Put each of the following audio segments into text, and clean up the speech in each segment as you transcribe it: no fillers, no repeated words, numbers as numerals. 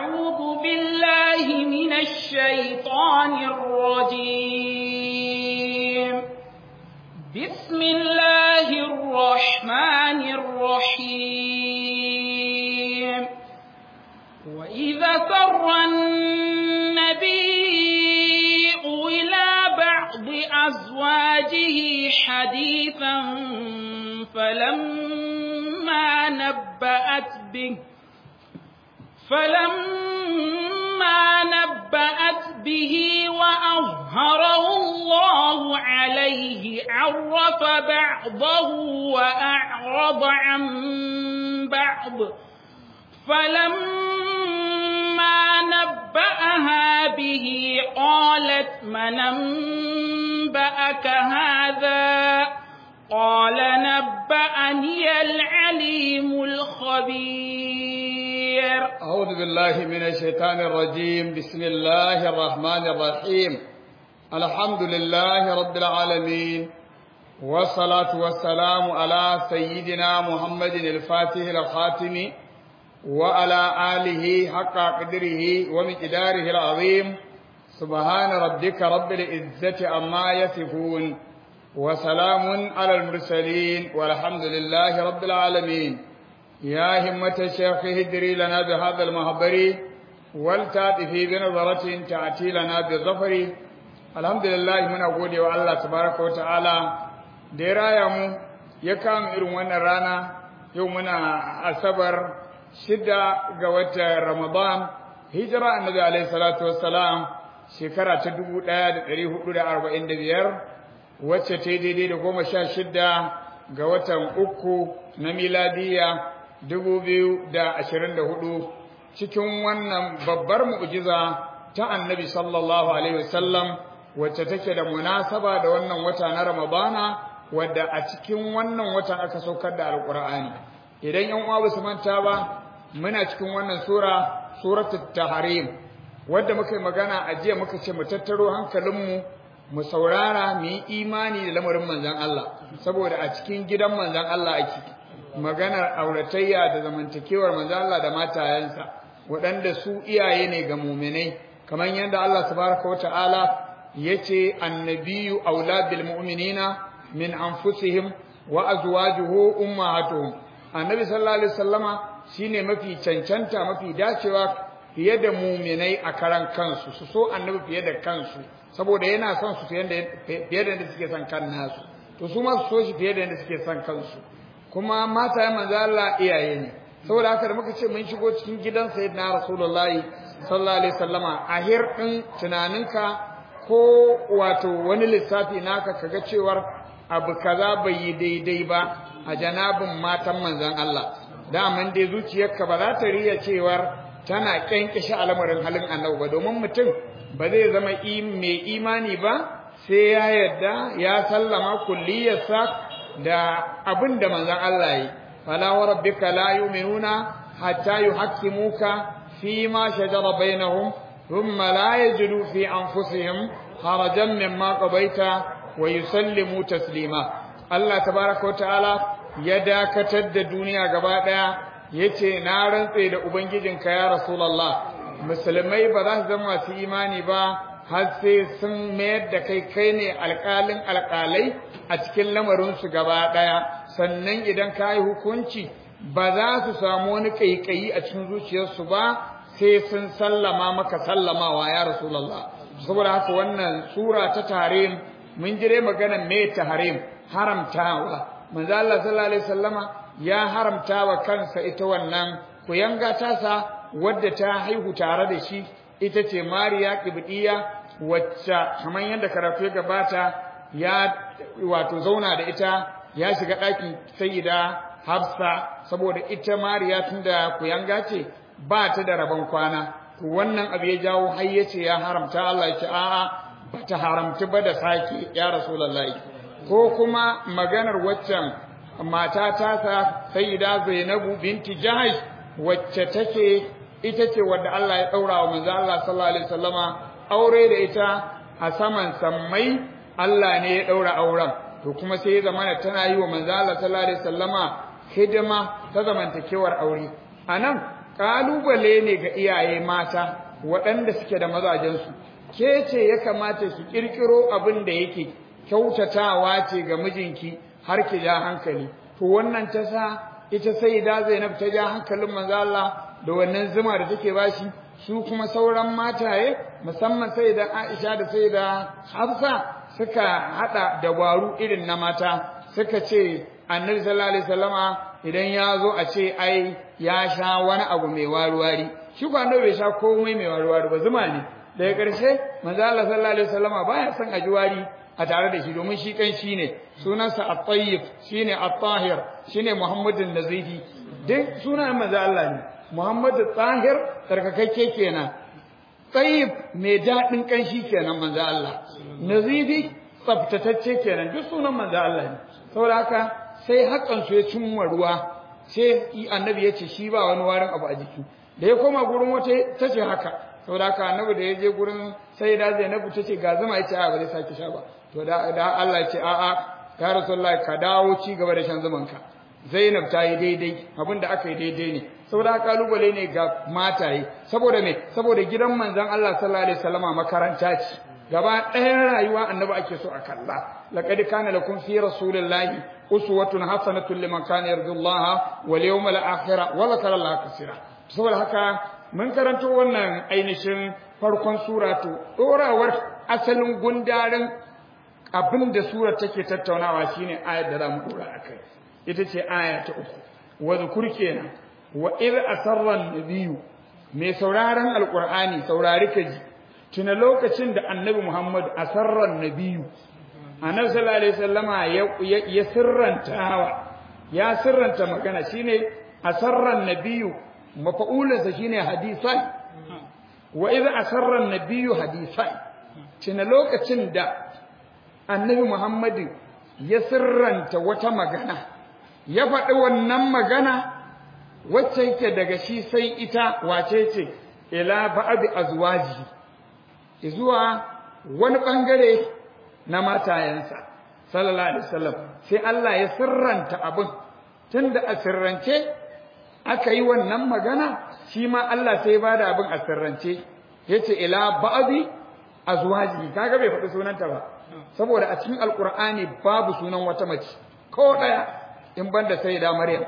أعوذ بالله من الشيطان الرجيم بسم الله الرحمن الرحيم وإذا سر النبي إلى بعض أزواجه حديثا فلما نبأت به وأظهره الله عليه عرف بعضه وأعرض عن بعض فلما نبأها به قالت من أنبأك هذا قال نبأني العليم الخبير أعوذ بالله من الشيطان الرجيم بسم الله الرحمن الرحيم الحمد لله رب العالمين والصلاة والسلام على سيدنا محمد الفاتح الخاتم وعلى آله حق قدره ومقداره العظيم سبحان ربك رب العزة عما يصفون وسلام على المرسلين والحمد لله رب العالمين يا همة الشيخ هدري لنا بهذا المحضر والتأتي بنظرة تأتي لنا بالظفر الحمد لله من أقول والله تبارك وتعالى درايم يكام إرمان رانا يومنا الصبر شدة قوات رمضان هجرة النبي عليه الصلاة والسلام شكرا تدبو الآيات 445 wacce ta yi daidai da 16 ga watan uku na miladiya 2024 cikin wannan babbar mu'jiza ta annabi sallallahu alaihi wasallam wacce take da munasaba da wannan wata na ramadana wadda a cikin wannan watan aka saukar da alqur'ani idan yan uwa su manta ba muna cikin wannan suratul tahrim wadda muka yi magana a jiya muka ce mu tattaro hankalinmu mu saurara mu yi imani da lamarin manzon Allah saboda a cikin gidan manzon Allah ake maganar auratayya da zamantakewar manzon Allah da matayensa waɗanda su iyaye ne ga mu'minai kamar yadda Allah subhanahu wataala yace annabiyyu aula bil mu'minina min anfusihim wa azwajuhu ummahatuhum annabi sallallahu alaihi wasallama shine mafi cancanta mafi dacewa fiye da mu'minai a karan kansu su so annabi fiye da kansu saboda yana son su fiye da yadda suke son kan nasu to su ma su so shi fiye da yadda suke son kansu kuma mata ya manzo Allah iyaye ne saboda haka da muka ce mun shigo cikin gidan sayyidina rasulullahi sallallahu alaihi wasallama a hirdin tunaninka ko wato wani lissafi naka kaga cewar abu kaza bai yi daidai ba a janabin matan manzon Allah daman dai zuciyarka ba za ta riya cewar tana kyankishi al'amarin halin annabi ba domin mutum ba zai zama mai imani ba sai ya yarda ya sallama kulliyarsa da abin da manzon Allah yi fala wa rabbika la yu'minuna hatta yuhaqqimuka fi ma shajara bainahum thumma la yajidu fi anfusihim harajan mimma qadaita wa yusallimu taslima Allah tabaaraka wa ta'ala ya dakatar da duniya gaba daya yace na rantse da ubangijinka ya rasulullah musulmai ba za su zama masu imani ba har sai sun mayar da kai ne alƙalin alƙalai a cikin lamarinsu gaba ɗaya sannan idan ka yi hukunci ba za su samu wani ƙaiƙayi a cikin zuciyarsu ba sai sun sallama maka sallamawa ya rasulullah saboda haka wannan sura ta tahrim mun jire maganar me tahrim haramtawa manzo Allah sallallahu alaihi wasallama ya haramtawa kansa ita wannan kuyanga tasa wadda ta haihu tare da shi ita ce Mariya Qibdiya wacce kamar yadda karatu ya gabata ya wato zauna da ita ya shiga ɗakin Sayyida Hafsa saboda ita Mariya tunda kuyanga ce ba ta da rabon kwana to wannan abu ya jawo har yace ya haramta Allah ya ce a'a bata haramta ba da sake ya Rasulullahi ko kuma maganar waccan mata ta sa Sayyida Zainabu binti Jahash wacce take ita ce wadda Allah ya daura wa manzo Allah sallallahu alaihi wasallama aure da ita a saman sammai Allah ne ya daura auren to kuma sai ya zamana tana yi wa manzo Allah sallallahu alaihi wasallama hidima ta zamantakewar aure anan kalubale ne ga iyaye mata waɗanda suke da mazajensu ke ce ya kamata ki kirkiro abin da yake kyautatawa ce ga mijinki har ki ja hankali to wannan ta sa ita Sayyida Zainab ta ja hankalin manzo Allah da wannan zuma da take bashi su kuma sauran mataye musamman Sayyida Aisha da Sayyida Hafsa suka hada dabaru irin na mata suka ce Annabi sallallahu alaihi wasallama idan ya zo a ce ai ya sha wani abu mai waruwari shi ko Annabi bai sha komai mai waruwari ba zuma ne daga ƙarshe manzo Allah sallallahu alaihi wasallama baya son a jiwari a tare da shi domin shi kan shi ne sunansa at-tayyib shine at-tahir shine Muhammadun Nazifi duk sunan manzo Allah ne Muhammadu Tahir tarkakakke kenan tayyib mai dadin kanshi kenan manzo Allah Nazifi tsaftatacce kenan duk sunan manzo Allah ne saboda haka sai hakan su ya cimma ruwa sai annabi ya ce shi ba wani warin abu a jiki da ya koma gurin wata tace haka saboda haka annabi da ya je gurin Sayyida Zainabu tace ga zuma yace a ba zai sake sha ba to da Allah ya ce a'a ya Rasulullahi ka dawo ci gaba da shan zuman ka Zainab ta yi daidai abinda aka yi daidai ne saboda haka kalubale ne ga mataye saboda me saboda gidan manzon Allah sallallahu alaihi wasallama makaranta ce gaba ɗayan rayuwa annabi ake so a kalla laqad kana lakum fi rasulillahi uswatun hasanatun liman kana yarjullaha wal yawmal akhir wa zakara Allah kaseera saboda haka mun karanto wannan ainihin farkon sura to dorawar asalin gundarin abinda sura take tattaunawa shine ayar da zamu dora akai ita ce aya ta 3 wa zukur kenan wa id asarra an-nabiyyu mai sauraron alqur'ani saurari kaji tuna lokacin da annabi Muhammad asarra an-nabiyyu annabi sallallahu alaihi wasallama ya sirrantawa ya sirranta magana shine asarra an-nabiyyu mafa'ulansa shine hadisai wa id asarra an-nabiyyu hadisai tuna lokacin da annabi Muhammad ya sirranta wata magana ya faɗi wannan magana wacce yake daga shi sai ita wace ce ila ba'di azwaji zuwa wani bangare na matayensa sallallahu alaihi wasallam sai Allah ya sirranta abin tunda a sirrance aka yi wannan magana shi ma Allah sai ya bada abin a sirrance yace ila ba'di azwaji kaga bai faɗi sunanta ba saboda a cikin alqur'ani babu sunan wata mace ko daya in banda sayyida maryam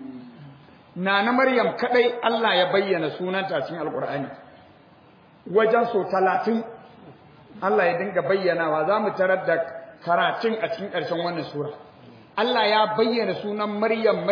nana maryam kadai Allah ya bayyana sunanta a cikin alqur'ani wajen so 30 Allah ya dinga bayyanawa zamu tarar da karatun a cikin ƙarshen wannan sura Allah ya bayyana sunan maryam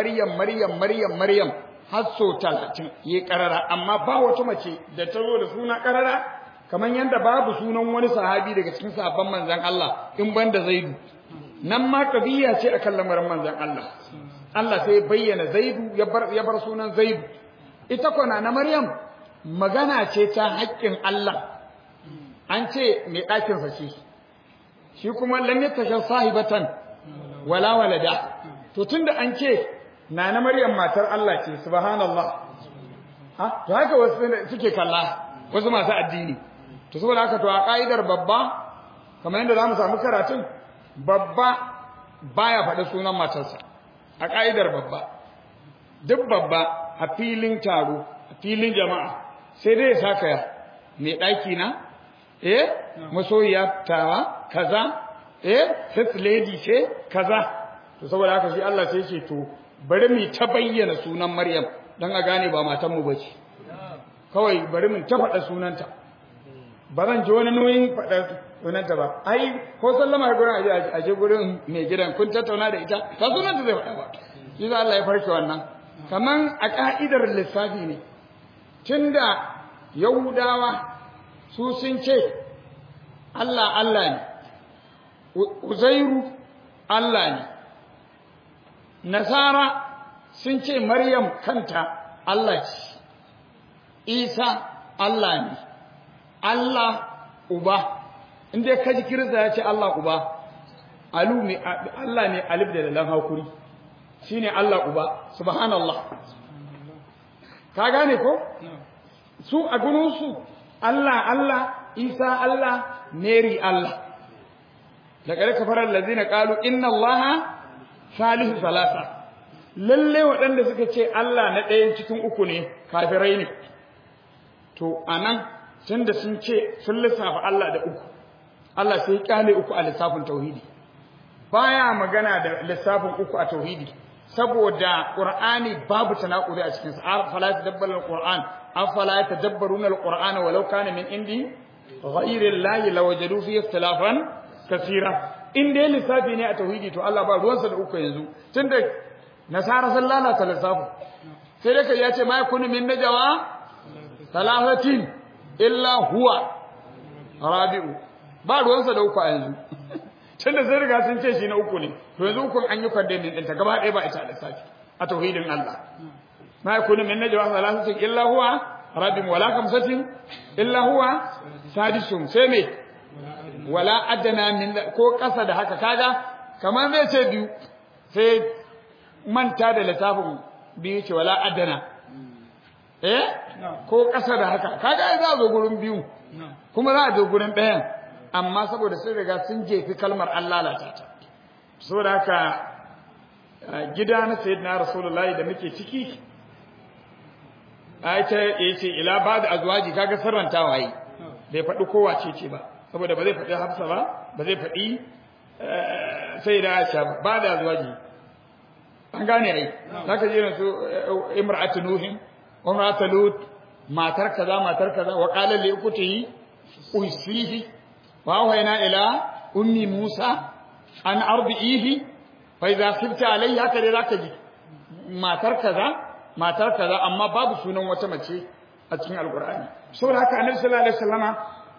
har so 30 yi karara amma ba wata mace da ta zo da suna karara kamar yanda babu sunan wani sahabi daga cikin sahabban manzon Allah in banda Zaidu nan ma kabiya ce akan lamarin manzon Allah Allah sai bayyana Zaidu ya bar sunan Zaidu ita kona na Maryam magana ce ta haƙƙin Allah an ce mai ɗakin sa shi kuma lam yatasha sahibatan wala walada to tunda an ce na Maryam matar Allah ce subhanallah ha to haka wasu suke kalla wasu masu addini to saboda haka to a kaidar babba kamar yadda zamu samu karatun babba baya faɗa sunan matarsa a kaidar babba duk babba a filin taro a filin jama'a sai dai ya saka mai daki na masoyiya tawa kaza first lady ce kaza to saboda haka shi Allah sai ce to bari mu ta bayyana sunan Maryam dan a gane ba matan mu bace kawai bari mu ta faɗa sunanta ba zan ji wani nauyin faɗa sunanta ba ai ko sallama gurin aje gurin mai gidan kun tattauna da ita ka sunanta zai faɗa ba shi da Allah ya farke wannan kaman a ka'idar lissafi ne tunda Yahudawa su sun ce Allah ne Uzairu Allah ne Nasara sun ce Maryam kanta Allah ce Isa Allah ne Allah uba inda kaji kirista ya ce Allah uba Allah ne alif da lam hakuri shine Allah uba subhanallah ka gane ko su a gurin su Allah Isa Allah Mary Allah daga kafara allazina qalu inna allaha salihu salasa lalle waɗanda suka ce Allah na ɗayan cikin uku ne kafirai ne to anan tunda sun ce sun lissafa Allah da uku Allah sai ya kyale uku a lissafin tauhidi baya magana da lissafin uku a tauhidi saboda Qur'ani babu tanakuri a cikin sa afala tadabbarul Qur'an afala tadabbaruna al-Qur'an walau kana min indi ghayri Allah lawajadu fi ikhtilafan kaseera in dai lissafi ne a tauhidi to Allah ba ruwansa da uku yanzu tunda nasara sun lalata lissafin sai dai kai ya ce ma yakunu min najwa salahatin illa huwa rabi'u ba ruwansa da uku a yanzu tunda sai riga sun ce shi na uku ne to yanzu ukun an yi kwandemin ɗinta gaba ɗaya ba ita lissafi a tauhidin Allah ma yakunu min najwa salahatin illa huwa rabi'u wala khamsatin illa huwa sadisum sai me wala adana min ko kasa da haka kaga kamar zai ce biyu sai manta da lissafin biyu ce wala adana ko kasa da haka kaga ai za zo gurin biyu kuma za a zo gurin ɗayan amma saboda sun riga sun jefi kalmar Allah lalata ta saboda haka gida na sayyidina rasulullahi da muke ciki ai ta yace ila ba da azwaji kaga sirrantawa yi bai faɗi kowa ce ba saboda ba zai faɗi Hafsa ba zai faɗi sai da Aisha ba da azwaji an gane ai zaka ji irin su imra'atu nuhin imra'atu lut matar kaza wa qala li ukutihi usihi wa wayna ila ummi musa an arbihi fa idza khifta alayhi haka dai zaka ji matar kaza amma babu sunan wata mace a cikin alqur'ani saboda haka annabi sallallahu alaihi wasallama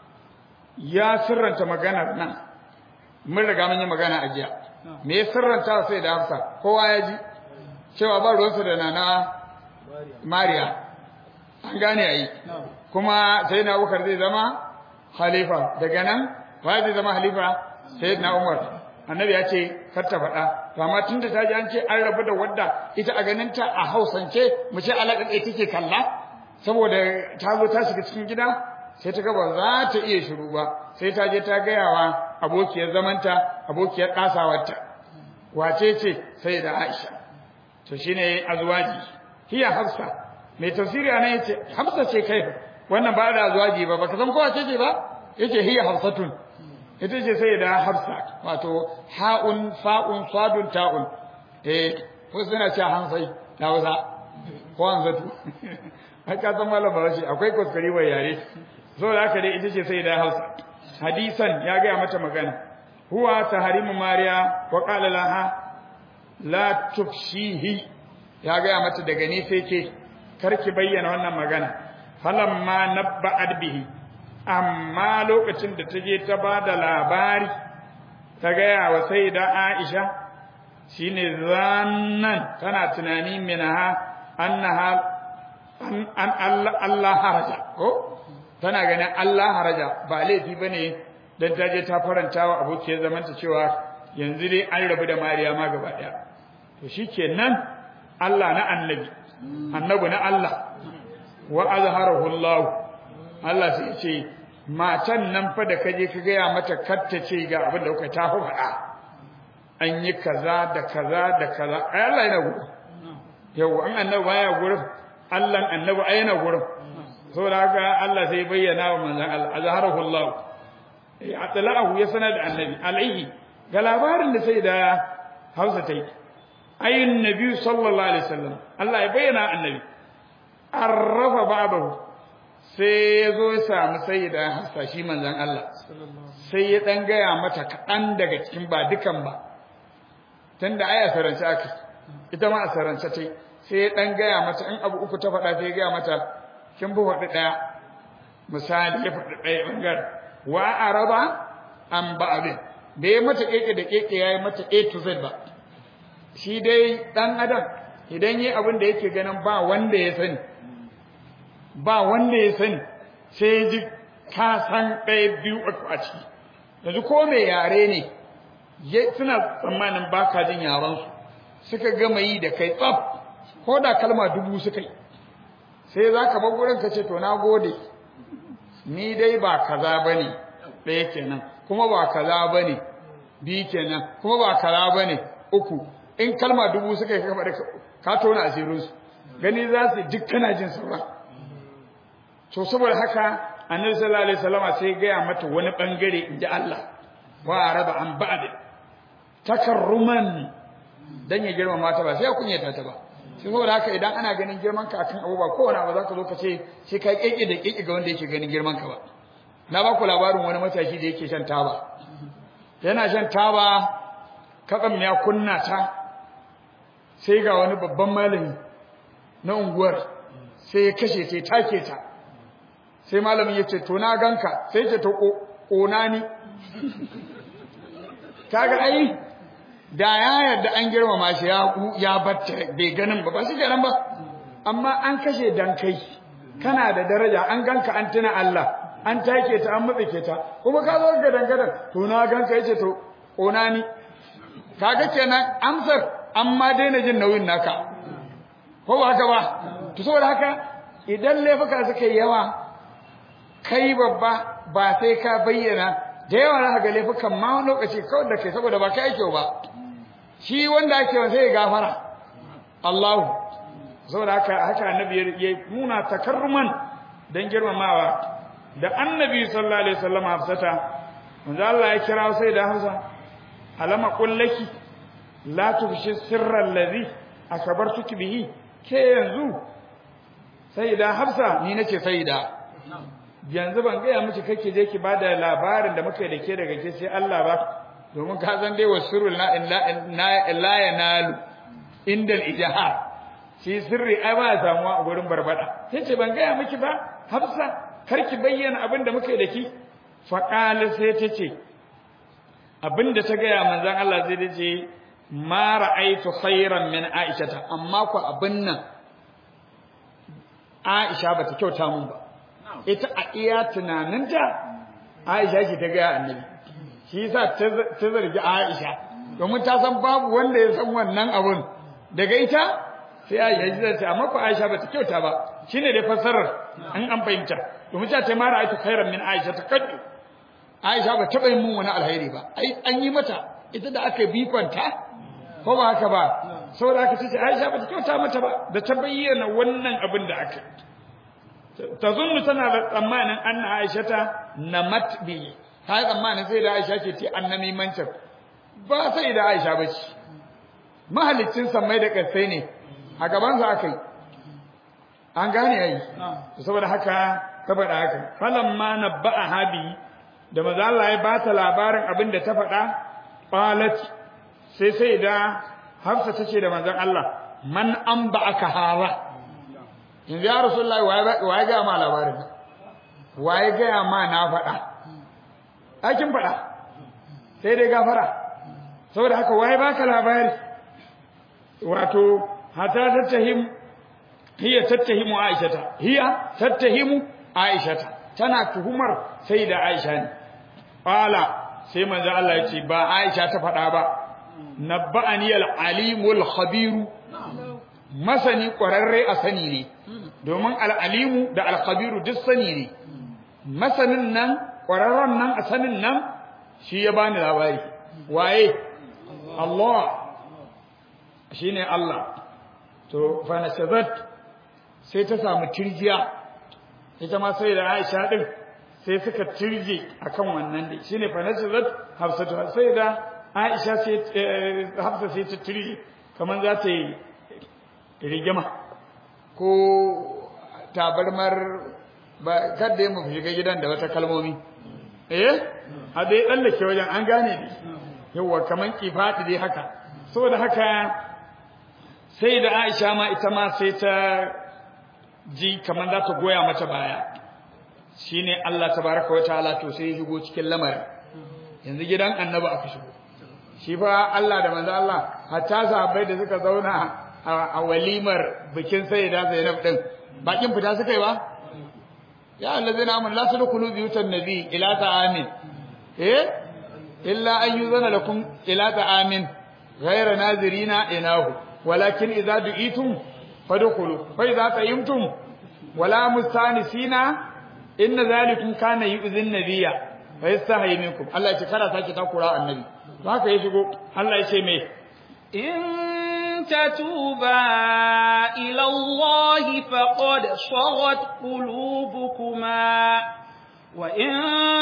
ya sirranta maganar nan mun riga mun yi magana a jiya me ya sirranta sai da Hafsa kowa ya ji cewa ba ruwansa da nana Mariya an gane ai kuma sayyidina Abubakar zai zama khalifa daga nan wa zai zama khalifa sayyidina Umar annabi ya ce kar ta faɗa to amma tunda ta ji an ce an rabu da wadda ita a ganin ta a Hausance mu ce alaƙa ɗaya take kalla saboda ta zo ta shiga cikin gida sai ta ga ba za ta iya shiru ba sai ta je ta gayawa abokiyar zamanta abokiyar kasawarta wace ce sai da Aisha to shine azwaji hiya Hafsa mai tafsiri anan yace Hafsa ce kai wannan ba da azwaji ba baka san ko wace ce ba yace hiya Hafsatun ita ce sai da Hafsa wato ha'un fa'un sadun ta'un ko suna cewa hansai da wasa ko hanzatu haka san mallam ba shi akwai kuskure wa yare saboda haka dai ita ce sai da Hausa hadisan ya ga mata magana huwa tahrimu mariya wa qala laha la tufshihi ya ga mata daga ni sai ke karki bayyana wannan magana falamma nabba'at bihi amma lokacin da taje ta bada labari ta ga wa sayyida Aisha shine zannan tana tunani minaha annaha an Allah haraja ko tana ganin Allah haraja ba laifi bane dan taje ta farantawa abokiyar zamanta cewa yanzu dai an rabu da Mariya ma gaba daya to shikenan Allah na annabi na Allah wa azharahu Allah sai ce matan nan fa da kaje ka ga ya mata katta ce ga abin da kuka ta faɗa an yi kaza da kaza da kaza ai Allah yana gurin yau an annabi baya gurin Allah annabi ai yana gurin saboda haka Allah sai bayyana wa manzon Allah azharahu Allah atla'ahu ya sanar da annabi alaihi ga labarin da sai da Hausa ta yi ayin nabi sallallahu alaihi wasallam Allah ya bayyana annabi arrafa ba'dahu sai yazo ya samu sayyida Hafsa shi manzon Allah sai ya dan gaya mata kadan daga cikin ba dukan ba tunda aya sarance aka ita ma asarance tai sai ya dan gaya mata in abu uku ta faɗa sai ya gaya mata kin bu faɗi daya misali ya faɗi daya bangaren wa araba an ba'abin da ya mata keke da keke yayi mata A to Z ba shi dai dan adam idan yi abin da yake ganin ba wanda ya sani sai ji ka san ɗaya biyu a ciki yanzu ko mai yare ne suna tsammanin baka jin yaran su suka gama yi da kai tsaf ko da kalma 1000 suka yi sai zaka bar gurin ka ce to na gode ni dai ba kaza bane ɗaya kenan kuma ba kaza bane biyu kenan kuma ba kaza bane uku in kalma 1000 suka yi kafa da ka tona asirin su gani za su duk kana jin sauran to saboda haka annabi sallallahu alaihi wasallam sai ga mata wani bangare inda Allah wa araba an ba'd takarruman dan ya girmama ta ba sai ya kunyata ta ba saboda haka idan ana ganin girman ka akan abu ba kowane abu zaka zo ka ce sai ka keke da keke ga wanda yake ganin girman ka ba na ba ku labarin wani matashi da yake shan taba yana shan taba kakan ya kunna ta sai ga wani babban malami na unguwar sai ya kashe ta take ta sai malamin ya ce to na ganka sai ce to kona ni kaga ai da ya yarda an girmama shi ya batta bai ganin ba shi kenan ba amma an kashe dan kai kana da daraja an ganka an tuna Allah an take ta an mutsike ta kuma ka zo ga dangadan to na ganka yace to kona ni kaga kenan amsar amma daina jin nauyin naka ko ba haka ba to saboda haka idan laifuka suka yi yawa kai babba ba sai ka bayyana da yawa za ka ga laifukan ma wani lokaci kawai da kai saboda ba kai ake ba shi wanda ake wa sai ya gafara Allahu saboda haka annabi ya nuna takarruman dan girmamawa da annabi sallallahu alaihi wasallam Hafsata manzo Allah ya kira sai da Hafsa alama kullaki la tufshi sirra allazi akabartuki bihi ke yanzu sayyida Hafsa ni nace sayyida yanzu ban gaya miki kake je ki bada labarin da muka da ke daga ke sai Allah ba domin ka san dai wasirul la yanalu indal ijhar shi sirri ai ba samuwa a gurin barbada tace ban gaya miki ba Hafsa karki bayyana abin da muka da ki fa qala sai tace abinda ta gaya manzon Allah zai dace ma ra'aytu khairan min Aisha amma ku abin nan Aisha bata kyauta mun ba ita a iya tunaninta Aisha ce ta ga annabi shi yasa ta zargi Aisha domin ta san babu wanda ya san wannan abun daga ita sai Aisha ce amma ko Aisha bata kyauta ba shine da fassarar an fahimta domin ta ce mara aita khairan min Aisha ta kaddu Aisha ba taba yin mun wani alheri ba ai an yi mata ita da aka bikonta ko ba haka ba saboda aka ce Aisha bata kyauta mata ba da ta bayyana wannan abin da aka tazunnu tana da tsammanin anna Aisha ta namat bi ta tsammanin sai da Aisha ke ce annami mancin ba sai da Aisha bace mahalicin sammai da kasai ne a gaban sa akai an gane yayi saboda haka falamma nabba'a habi da manzo Allah ya ba ta labarin abin da ta faɗa qalat sai da Hafsa tace da manzon Allah man anba'aka hara yanzu ya rasulullahi waye ga ma labarin waye ga ma na faɗa aikin faɗa sai dai gafara saboda haka waye baka labari wato hatta hiya tattahimu aishata tana tuhumar sai da aisha ne qala sai manzo Allah ya ce ba aisha ta faɗa ba nabba'ani al-alimul khabiru masani ƙwararre a sani ne domin al-alimu da al-khabiru duk sani ne masanin nan ƙwararren nan a sanin nan shi ya bani labari waye Allah shine Allah to fa nasazat sai ta samu tirjiya ita ma sai da Aisha din sai suka tirje akan wannan dai shine fa nasazat Hafsatu sai da Aisha sai Hafsa sai ta tirje kaman za ta yi rigima ko tabarmar ba kada mu shiga gidan da wata kalmomi a dai dallake wajen an gane ne yawa kaman kifati dai haka saboda haka sai da Aisha ma ita ma sai ta ji kaman za ta goya mata baya shine Allah tabaaraka wa ta'ala to sai ya shigo cikin lamarin yanzu gidan annabi aka shigo shi fa Allah da manzo Allah hatta sahabbai da suka zauna a walimar bikin sayyida Zainab din bakin fita suka yi ba ya allazina amanu la tadkhulu biyutan nabi ila ta'amin illa an yuzana lakum ila ta'amin ghayra nazirina inahu walakin idza du'itum fadkhulu fa idza tayyimtum wala mustanisina inna zalikum kana yu'zin nabiyya fa yastahi minkum Allah ya ce kada sake takura annabi haka ya shigo Allah ya ce me إن تتوبا إلى الله فقد صغت قلوبكما وإن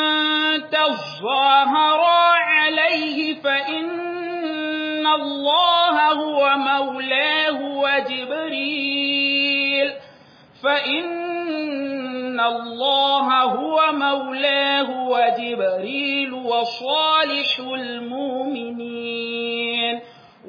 تظاهرا عليه فإن الله هو مولاه وجبريل وصالح المؤمنين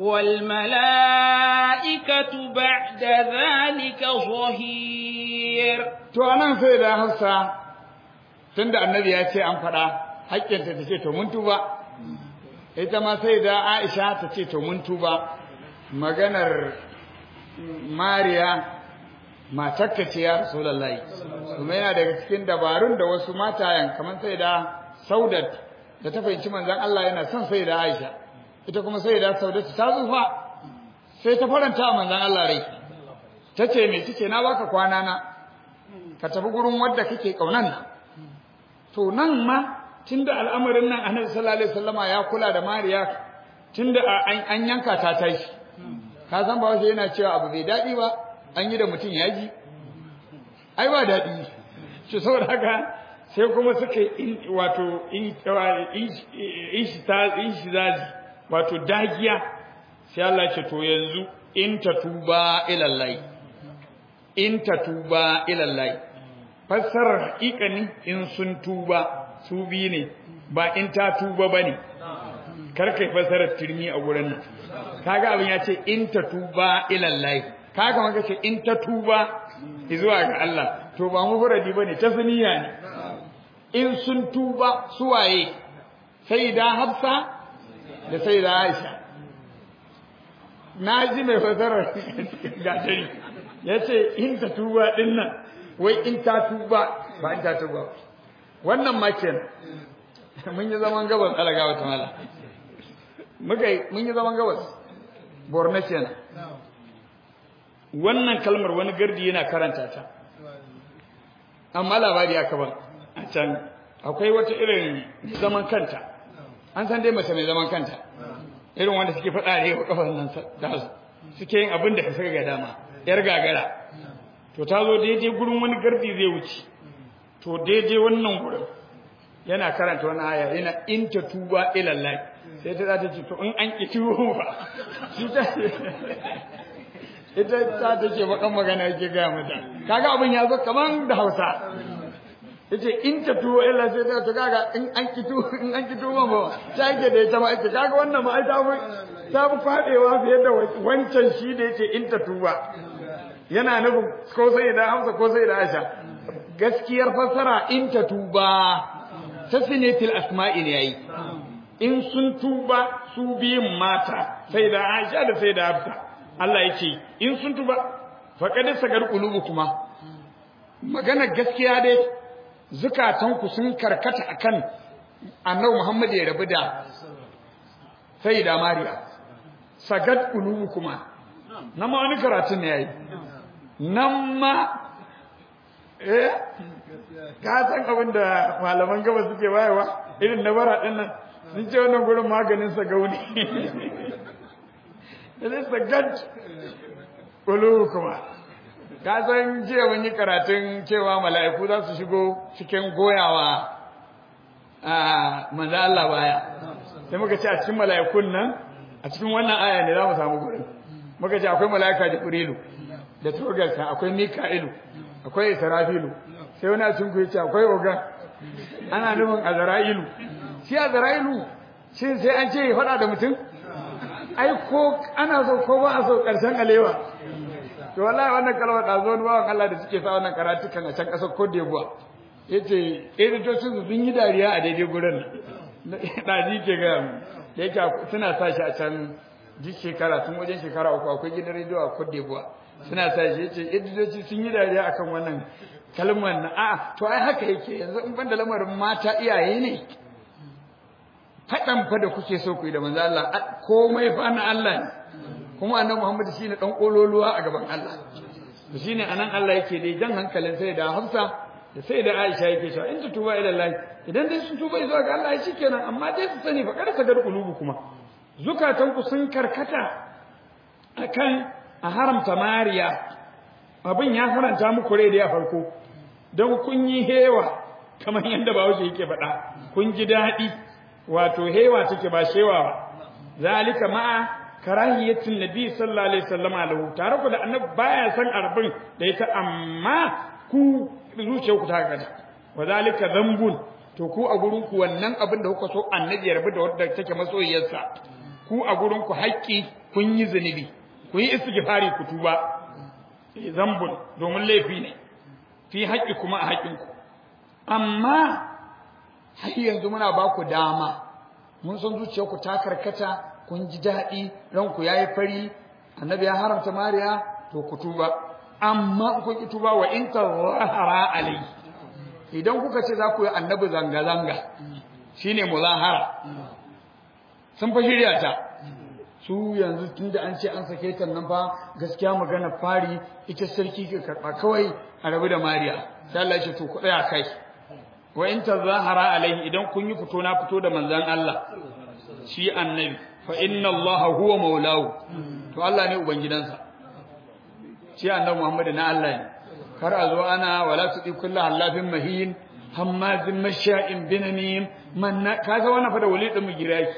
والملائكة بعد ذلك ظهير. to anan sai da Hafsa tunda annabi ya ce an faɗa haƙƙinta ta ce to mun tuba, ita ma sai da Aisha ta ce to mun tuba. Maganar Mariya matarka ce ya Rasulullahi, kuma yana daga cikin dabarun da wasu matayen kamar sai da Saudat da ta fahimci manzon Allah yana son sai da Aisha, ita kuma sai da Saudat ta tsufa sai ta faranta manzon Allah rai, ta ce me kike na baka kwana na ka tafi gurin wanda kake kaunan nan. To nan ma tunda al'amarin nan Annabi sallallahu alaihi wasallama ya kula da Mariya tunda an yanka ta tashi, ka san ba wace yana cewa abu bai daɗi ba an yi da mutum yaji ai ba daɗi, shi saboda haka sai kuma suka wato inshizazi wato dagiya, sai Allah ya ce to yanzu in tatuba ila Allah fassarar haƙiƙanin in sun tuba su bi ne ba in ta tuba bane, kar kai fassarar turmi a gurin nan. Kaga abin ya ce in ta tuba ila Allah, kaga maka ce in ta tuba zuwa ga Allah, to ba mufradi bane tasniya ne. In sun tuba suwaye sayyida Hafsa da sayyida Aisha. Naji mai fassarar gatari yace in ta tuba din nan wai in ta tuba ba in ta tuba. Wannan ma kenan mun yi zaman gabas alaga wata mala mun yi zaman gabas Borno kenan. Wannan kalmar wani gardi yana karanta ta, amma labari aka ba a can akwai wata irin zaman kanta, an san dai mace mai zaman kanta irin wanda suke faɗa da yawa kafar nan da suke yin abin da suka ga dama, yar gagara. To ta zo daidai gurin wani gardi zai wuce, to daidai wannan gurin yana karanta wani aya yana in ta tuba ila Allah, sai ta ce to in an ki tuba ba shi ta ita ta take bakan magana yake ga mata. Kaga abin ya zo kaman da Hausa, yace in ta tuba ila sai ta to kaga in an ki tuba ba ta yake da ita ma ita kaga wannan ma ai ta bu fadewa fiye da wancan shi da yace in ta tuba, yana nufin ko sai da Hamza ko sai da Aisha. Gaskiyar fassara in ta tuba tasniyatul asma'i ne yayi, in sun tuba su biyun mata sai da Aisha da sai da Hafsa. Allah yake in sun tuba faqad sagar qulubukuma, magana gaskiya dai zukatanku sun karkata akan Annabi Muhammad ya rabu da sai da Mariya. Sagat qulubukuma nan ma wani karatu ne yayi, nan ma ka san abin da malaman gaba suke wayewa irin na bara din nan, sun ce wannan gurin maganin sa gauni idan sagat qulubukuma. Ka san jiya mun yi karatun cewa mala'iku za su shigo cikin goyawa manzo Allah baya, sai muka ce a cikin mala'ikun nan a cikin wannan aya ne za mu samu gurin. Muka ce akwai mala'ika Jibrilu da togarsa, akwai Mika'ilu, akwai Israfilu, sai wani a cikin ku yace akwai Ogan, ana nufin Azra'ilu. Shi Azra'ilu shi sai an ce ya faɗa da mutum, ai ko ana so ko ba a so ƙarshen alewa. To wallahi wannan kalmar da zo bawan Allah da suke sa wannan karatukan a can ƙasar Cote d'Ivoire, yace editocin su sun yi dariya a daidai gurin ɗaji ke gaya mu, da yake suna sa shi a can duk shekara, tun wajen shekara uku akwai gidan rediyo a Cote d'Ivoire suna sa shi, yace editoci sun yi dariya akan wannan kalmar na a'a to ai haka yake yanzu in banda lamarin mata iyaye ne faɗan fa da kuke so ku yi da manzo Allah komai fa na Allah ne, kuma annabi Muhammad shine dan kololuwa a gaban Allah. To shine anan Allah yake dai jan hankalin sai da Hafsa da sai da Aisha yake cewa in tuba ila Allah, idan dai sun tuba zuwa ga Allah shikenan, amma dai su sani fa kada sagar kulubu kuma zukatanku sun karkata akan a haramta mariya abin ya faranta muku rai da ya farko don kun yi hewa kamar yadda Bahaushe yake faɗa kun ji daɗi wato hewa take ba shewa ba zalika ma'a karahiyatin nabi sallallahu alaihi wasallam lahu tare ku da annabi baya san arbin da ita amma ku zuciyarku ta gada wa zalika dhanbun to ku a gurin ku wannan abin da kuka so annabi ya rabu da wanda take masoyiyarsa ku a gurin ku haƙƙi kun yi zunubi kun yi istighfari ku tuba zambun domin laifi ne fi haƙƙi kuma a haƙƙinku amma har yanzu muna ba ku dama mun san zuciyarku ta karkata kun ji daɗi ranku yayi fari annabi ya haramta mariya to ku tuba amma kun ki tuba wa in tazahara alai idan kuka ce za ku yi annabi zanga zanga shine muzahara sun fa shirya ta su yanzu tunda an ce an sake ta nan fa gaskiya magana fari ita sarki ke karba kawai a rabu da mariya sai Allah ya ce to ku tsaya kai wa in tazahara alaihi idan kun yi fito na fito da manzon Allah shi annabi fa inna Allah huwa maulahu to Allah ne ubangidansa shi annabi Muhammad na Allah ne kar a zo ana wala tudi kullu halafin mahin hammazin masha'in binanim manna kaga wannan fa da wali din mu giraki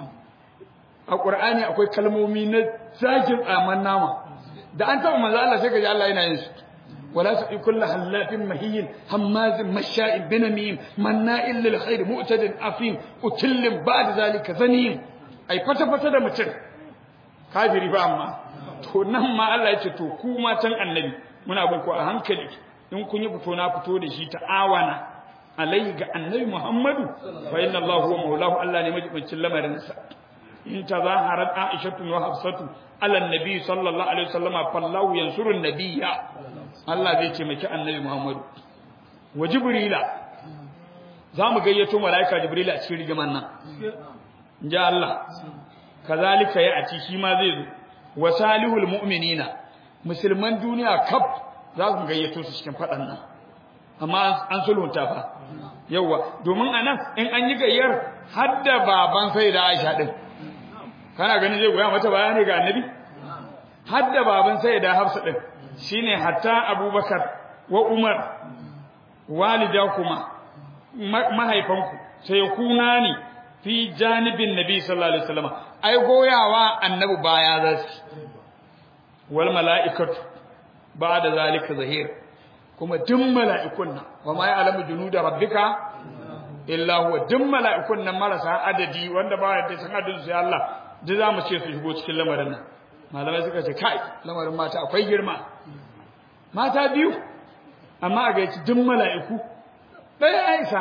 a Qur'ani akwai kalmomi na zakin tsaman nama da an taba manzo Allah sai ka ji Allah yana yin su ولا تطع كل حلاف مهين هماز مشاء بنميم مناء للخير معتد أثيم أتل بعد ذلك زنيم أي فتا da mutum kafiri ba amma to nan ma Allah ya ce to ku matan annabi muna bin ku a hankali in kun yi fito na fito da shi ta'awana alai ga annabi Muhammadu fa inna Allahu huwa maulahu Allah ne majibincin lamarin sa in tazaharat Aishatu wa Hafsatu ala annabi sallallahu alaihi wasallama fallahu yansurun nabiyya Allah zai ce miki annabi Muhammadu wa Jibrila zamu gayyato malaika Jibrila a cikin rigaman nan inja Allah kazalika ya ati shi ma zai zo wa salihul mu'minina musulman duniya kaf za su gayyato su cikin fadan nan amma an sulhunta fa yawa domin anan in an yi gayyar hadda baban sai da Aisha din kana ganin zai goya mata bayani ga annabi hadda baban sai da Hafsa din shine hatta Abubakar wa Umar walidakuma mahaifanku sai kuna ni fi janibin nabi sallallahu alaihi wasallam ai goyawa annabi baya zasu wal malaikatu ba'da zalika zahir kuma duk mala'ikun nan wa ma ya'lamu junuda rabbika illa huwa duk mala'ikun nan marasa adadi wanda ba da san adadin sai Allah duk zamu ce su shigo cikin lamarin nan malamai suka ce kai lamarin mata akwai girma mata biyu amma a ga duk mala'iku ɗaya Aisha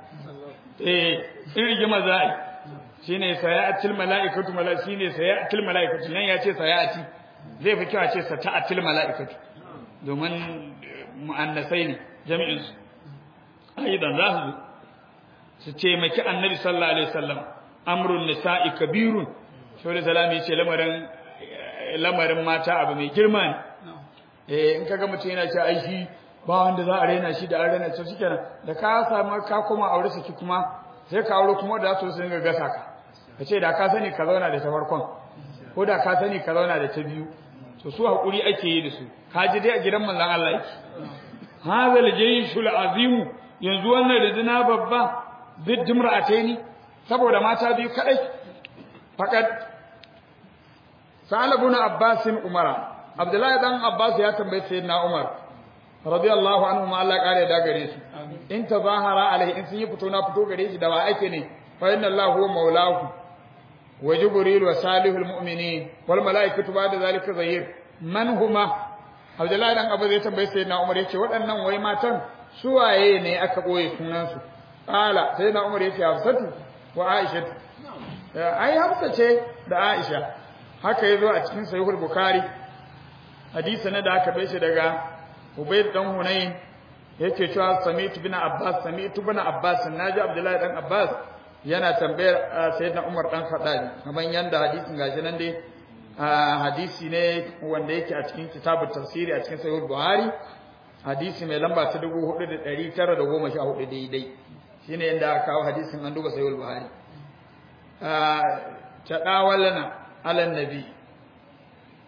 in rigima za'i shine sayatil mala'ikatu shine sayatil mala'ikatu nan yace sayati zai fi kyau a ce sata'atil mala'ikatu domin mu'annasai ne jami'in su aidan za su ce maki annabi sallallahu alaihi wasallam amrun nisa'i kabirun shawara salami ce lamarin mata abu mai girma ne in kaga mutum yana ce ai shi ba wanda za a raina shi da an raina to shikenan da ka samu ka koma aure saki kuma sai ka aure kuma da su sun ga gasa ka kace da ka sani ka zauna da ta farkon ko da ka sani ka zauna da ta biyu to su hakuri ake yi da su ka ji dai a gidan manzon Allah yake hazal jayshul azim yanzu wannan rizina babba biddimra'ataini saboda mata biyu kadai fakat salabuna abbasin umara abdullahi dan abbas ya tambaye sayyidina umar radiyallahu anhu ma Allah kare da gare su in tazahara alai in sun yi fito na fito gare shi da wa ake ne fa inna Allahu huwa maulahu wa jibril wa salihul mu'minin wal malaikatu ba'da zalika zahir man huma Abdullahi dan Abu zai tambaye sayyidina Umar yace waɗannan wai matan su waye ne aka boye sunan su qala sayyidina Umar yace Hafsatu wa Aisha ai Hafsa ce da Aisha haka yazo a cikin sahihul bukhari hadisi ne da aka bai shi daga Ubayd dan Hunayn yake cewa Sami'tu bin Abbas naji Abdullahi dan Abbas yana tambayar Sayyidina Umar dan Khattabi kaman yanda hadisin gashi nan dai hadisi ne wanda yake a cikin kitabut tafsiri a cikin Sahih Buhari hadisi mai lamba ta 4914 daidai shine yanda aka kawo hadisin an duba Sahih Buhari tadawalana ala nabi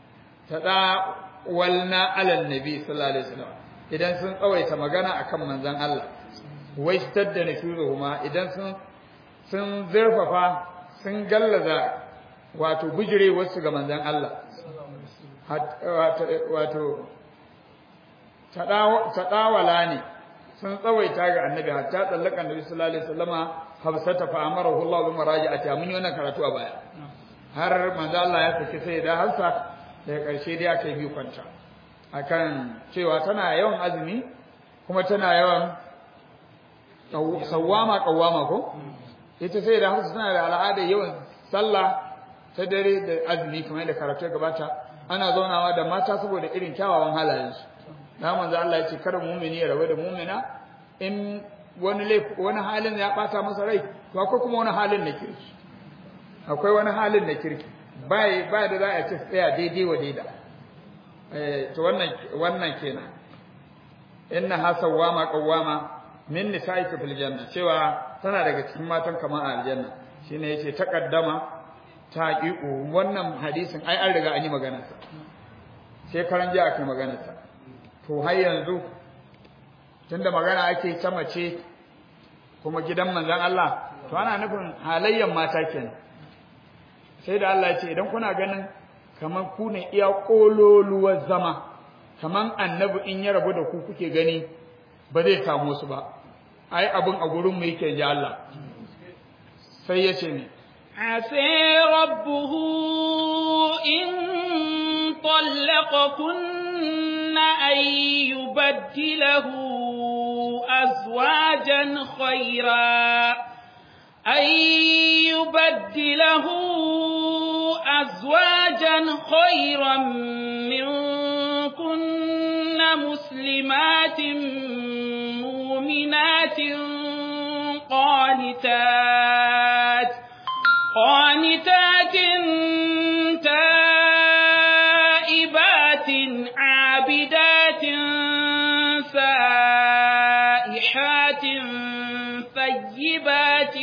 tadawalna ala nabi sallallahu alaihi wasallam idan sun tsawaita magana akan manzon Allah washtadda nufuzuhuma idan sun zurfafa sun gallaza wato bujire wasu ga manzon Allah wato tadawala ne sun tsawaita ga annabi hatta tsallaka annabi sallallahu alaihi wasallama habsata fa amarahu Allah bi muraji'ati mun yi wannan karatu a baya har manzo Allah ya saki sai da Hafsa daga karshe dai aka yi kwanta akan cewa tana yawan azumi kuma tana yawan sawama ko ita sai da Hafsa tana da al'ada yawan sallah ta dare da azumi kamar yadda karatu ya gabata ana zaunawa da mata saboda irin kyawawan halayensu da manzo Allah ya ce kar mu'mini ya rabu da mu'mina in wani halin ya bata masa rai to akwai kuma wani halin na kirki ba da za a ce tsaya daidai wa daida to wannan kenan inna hasawama qawama min nisa'ika fil janna cewa tana daga cikin matan kamar a aljanna shine yace taqaddama taqiqu wannan hadisin ai an riga an yi magana sa sai karan ji aka magana sa to har yanzu tunda magana ake ta mace kuma gidan manzon Allah to ana nufin halayyan mata kenan sai da Allah ya ce idan kuna ganin kaman ku ne iya kololuwar zama kaman annabi in ya rabu da ku kuke gani ba zai samu su ba ai abin a gurin mu yake ji Allah sai ya ce ne عسى ربه إن طلقكن أن يبدله أزواجا خيرا منكن مسلمات مؤمنات قانتات تائبات عابدات سائحات ثيبات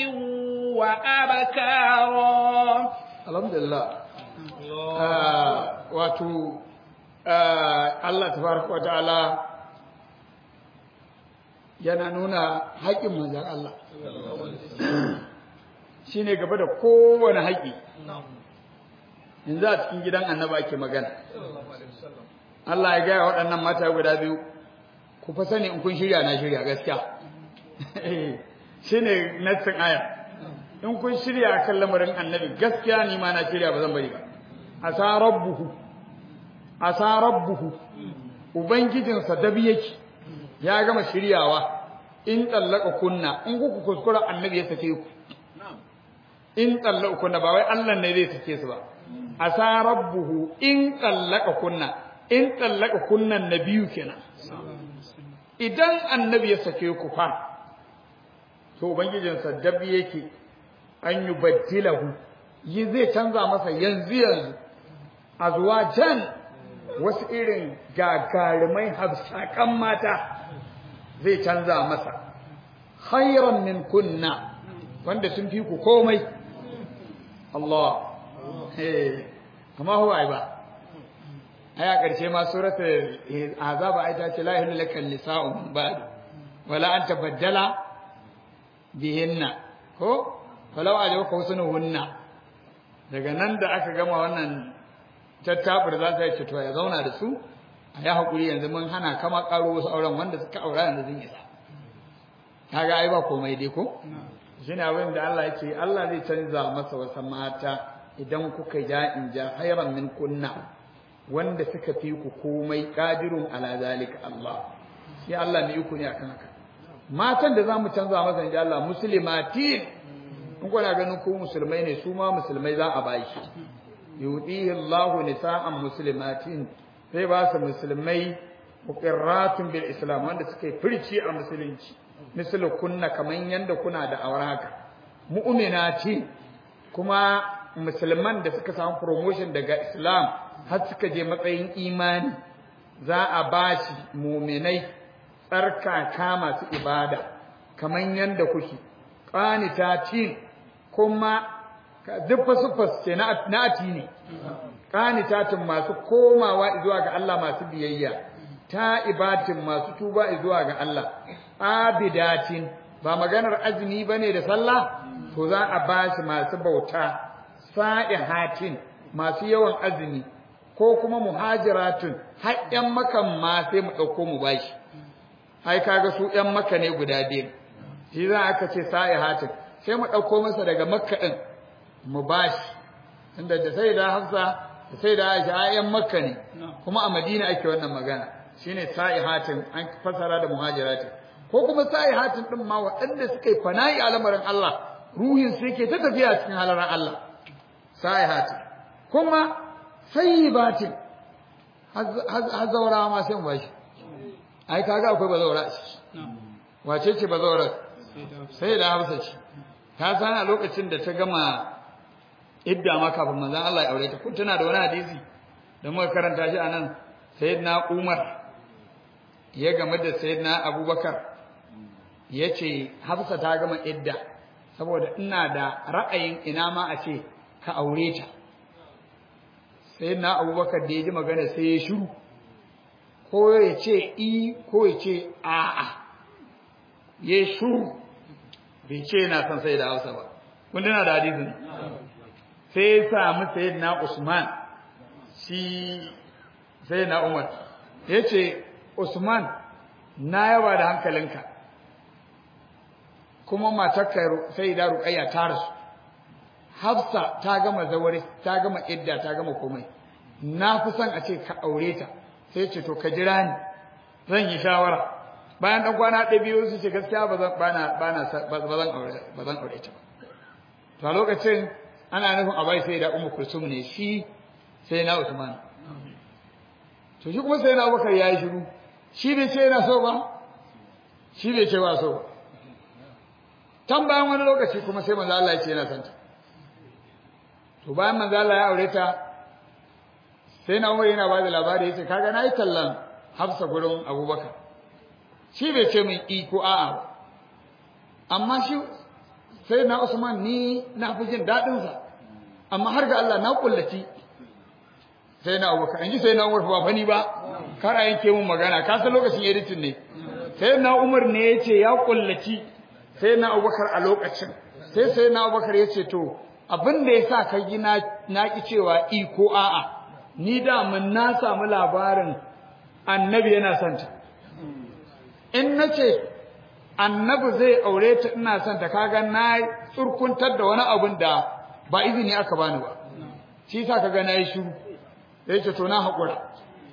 وأبكارا الحمد لله Allah tabaraka wa ta'ala yana nuna haƙin manzon Allah shine gaba da kowane haƙi yanzu a cikin gidan annabi ake magana Allah ya ga waɗannan mata guda biyu ku fa sani in kun shirya na shirya gaskiya shine nassin aya in kun shirya kan lamarin annabi gaskiya ni ma na shirya ba zan bari ba asa rabbuhu ubangijinsa dabi yake ya gama shiryawa in tallaka kunna in kuku kuskura annabi ya sake ku in tallaka kunna ba wai Allah ne zai sake su ba asa rabbuhu in tallaka kunna nabiyu kenan idan annabi ya sake ku fa to ubangijinsa dabi yake an yubaddilahu zai canza masa yanzu azwajan wasu irin gagarumai hafsakan mata zai canza masa khairan min kunna wanda sun fi ku komai Allah kama huwa ba aya karshe ma suratul azab ayata ce la ilaha illa nisa'u min ba'd wala an tabaddala bihinna ko falau ajauka husnuhunna daga nan da aka gama wannan tattabar za ta ce to ya zauna da su a ya hakuri yanzu mun hana kama karo wasu auren wanda suka aura yanzu zan isa kaga ai ba komai dai ko shine abin da Allah yake Allah zai canza masa wasu mata idan kuka ja in ja hayran min kunna wanda suka fi ku komai qadirun ala zalika Allah shi Allah mai iko ne akan haka matan da zamu canza masa inda Allah muslimatin in kuna ganin ku musulmai ne su ma musulmai za a bashi yudihi Allahu nisa'an muslimatin sai ba su musulmai muqirratun bil islam wanda suke furci a musulunci misal kunna kaman yanda kuna da aure haka mu'minati kuma musulman da suka samu promotion daga islam har suka je matsayin imani za a bashi mu'minai tsarkaka masu ibada kaman yanda kuke qanitatin kuma duk fasufas ce na ati ne qanitatin masu komawa zuwa ga Allah masu biyayya ta'ibatin masu tuba zuwa ga Allah abidatin ba maganar azumi bane da sallah to za a bashi masu bauta sa'ihatin masu yawan azumi ko kuma muhajiratun har ƴan makan ma sai mu dauko mu bashi ai kaga su ƴan makka ne guda biyu shi za aka ce sa'ihatin sai mu dauko masa daga makka din mu bashi inda da sayyida hafsa da sayyida aisha ƴan makka ne kuma a madina ake wannan magana shine sa'ihatin an fasara da muhajiratin ko kuma sa'ihatin din ma waɗanda suka yi fana'i a lamarin Allah ruhin su yake ta tafiya cikin halaran Allah sa'ihatin kuma sayyibatin hazaura ma sai mu bashi ai kaga akwai bazawara shi wace ce bazawara sai da Hafsa ce ta san a lokacin da ta gama idda ma kafin manzon Allah ya aure ta kun tana da wani hadisi da muka karanta shi anan sayyidina Umar ya game da sayyidina Abubakar yace Hafsa ta gama idda saboda ina da ra'ayin ina ma a ce ka aure ta sayyidina Abubakar da ya ji magana sai ya shiru ko ya ce i ko ya ce a'a ya shiru bai ce yana son sai da Hausa ba kun tana da hadisin sai ya samu sayyidina Usman shi sayyidina Umar yace Usman na yawa da hankalinka kuma matarka sayyida Ruqayya ta rasu Hafsa ta gama zawari ta gama idda ta gama komai na fi son a ce ka aure ta sai ce to ka jira ni zan yi shawara bayan dan kwana da biyu su ce gaskiya ba zan aure ta ba to a lokacin ana nufin abai sai da Ummu Kulsum ne shi sai na Usman to shi kuma sai na Abubakar yayi shiru shi bai ce yana so ba shi bai ce ba so ba tan bayan wani lokaci kuma sai manzo Allah ya ce yana son ta to bayan manzo Allah ya aure ta sai na Umar yana bada labari yace kaga nayi tallan Hafsa gurin Abubakar shi bai ce min i ko a'a ba amma shi sai na Usman ni na fi jin dadin sa amma har ga Allah na kullaci sai na Abubakar inji sai na Umar ba fani ba kar a yanke mun magana ka san lokacin editing ne sai na Umar ne yace ya kullaci sai na Abubakar a lokacin sai na Abubakar yace to abin da yasa ka gi na ki cewa i ko a'a ni da mun na samu labarin annabi yana son ta in nace annabi zai aure ta ina son ta kaga na tsurkuntar da wani abin da ba izini aka bani ba shi yasa kaga nayi shiru sai ce to na hakura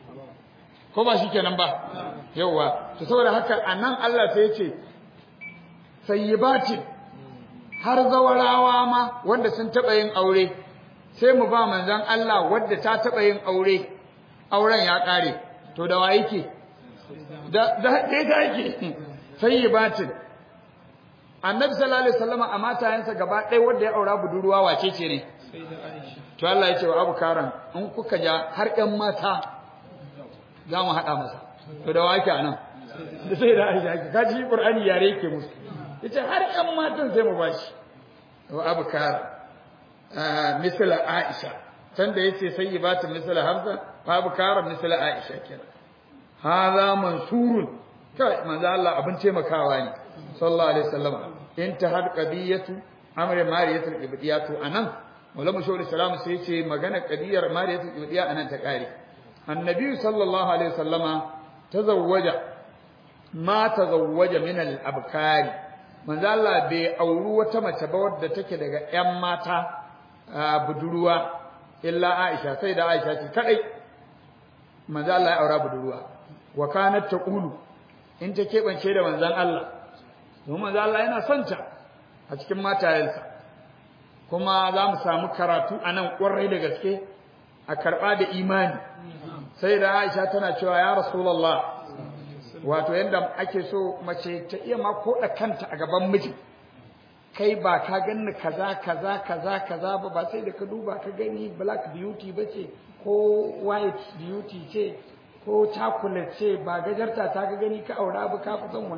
ko ba shikenan ba yawa to saboda haka anan Allah sai ya ce sayyibati har zawarawa ma wanda sun taba yin aure sai mu ba manzon Allah wanda ta taba yin aure auren ya kare to da wa yake da yake sayyibatin annabi sallallahu alaihi wasallam a matayensa gaba ɗaya wanda ya aura budurwa wace ce ne to Allah ya ce wa Abu Karan in kuka ja har ƴan mata za mu haɗa masa to da wake anan da sai da Aisha kaji Qur'ani yare yake musu yace har ƴan matan sai mu bashi wa Abu Karan misala Aisha can da yace sayyibatun misala Hamza wa Abu Karan misala Aisha kenan hadha mansurun kai manzo Allah abin taimakawa ne sallallahu alaihi wasallam intahad qadiyatu amr mariyatul ibdiyatu anan Maulana Shawli Salam sai yace magana qadiyar mariyatul ibdiya anan ta kare annabi sallallahu alaihi wasallama tazawwaja ma tazawwaja min al-abkari manzo Allah bai auri wata mace ba wadda take daga ƴan mata budurwa illa Aisha sai da Aisha ce kadai manzo Allah ya aura budurwa wa kanat taqulu in ta kebance da manzon Allah domin manzo Allah yana son ta a cikin matayensa kuma za mu samu karatu anan ƙwarai da gaske a karba da imani sai da Aisha tana cewa ya Rasulullah wato yanda ake so mace ta iya ma koda kanta a gaban miji kai ba ka ganni kaza ba sai da ka duba ka gani black beauty bace ko white beauty ce ko chocolate ce ba gajarta ta ka gani ka aura ba ka fi son wannan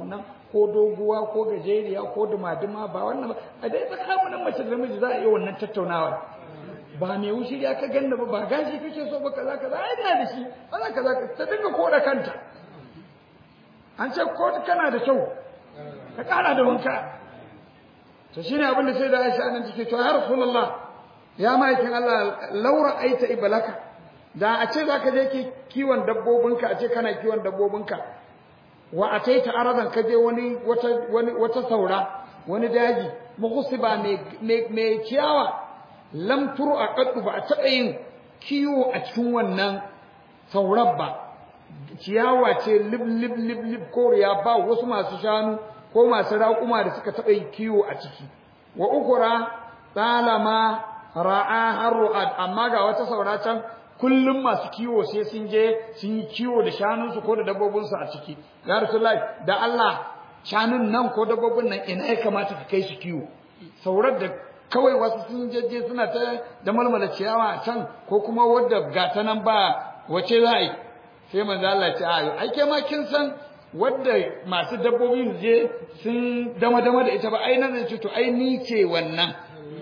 ko doguwa ko gajeriya ko dumaduma ba wannan ba a dai tsakanin mace da namiji za a yi wannan tattaunawa ba me wushi ya ka ganna ba gashi kake so ba kaza kaza ai ina da shi kaza ta dinga koda kanta an ce ko kana da kyau ka kara da wanka to shine abin da sai da Aisha nan take to ya Rasulullah ya maikin Allah laura aita ibalaka da a ce zaka je kiwon dabbobinka a ce kana kiwon dabbobinka wa ataita aradan ka je wata saura wani daji mughsiba mai ciyawa lam turu aqaddu ba a taɓa yin kiwo a cikin wannan saurar ba ciyawa ce lib koriya ba wasu masu shanu ko masu raƙuma da suka taɓa yin kiwo a ciki wa ukura talama ra'a harru'ad amma ga wata saura can kullum masu kiwo sai sun je sun yi kiwo da shanunsu ko da dabbobinsu a ciki ya rasulullahi da Allah shanun nan ko dabbobin nan ina ya kamata ka kai su kiwo saurar da kawai wasu sun je suna ta da malmala ciyawa a can ko kuma wadda ga ta nan ba wace za a yi sai manzo Allah ya ce ai ke ma kin san wadda masu dabbobi su je sun dama da ita ba ai nan zai ce to ai ni ce wannan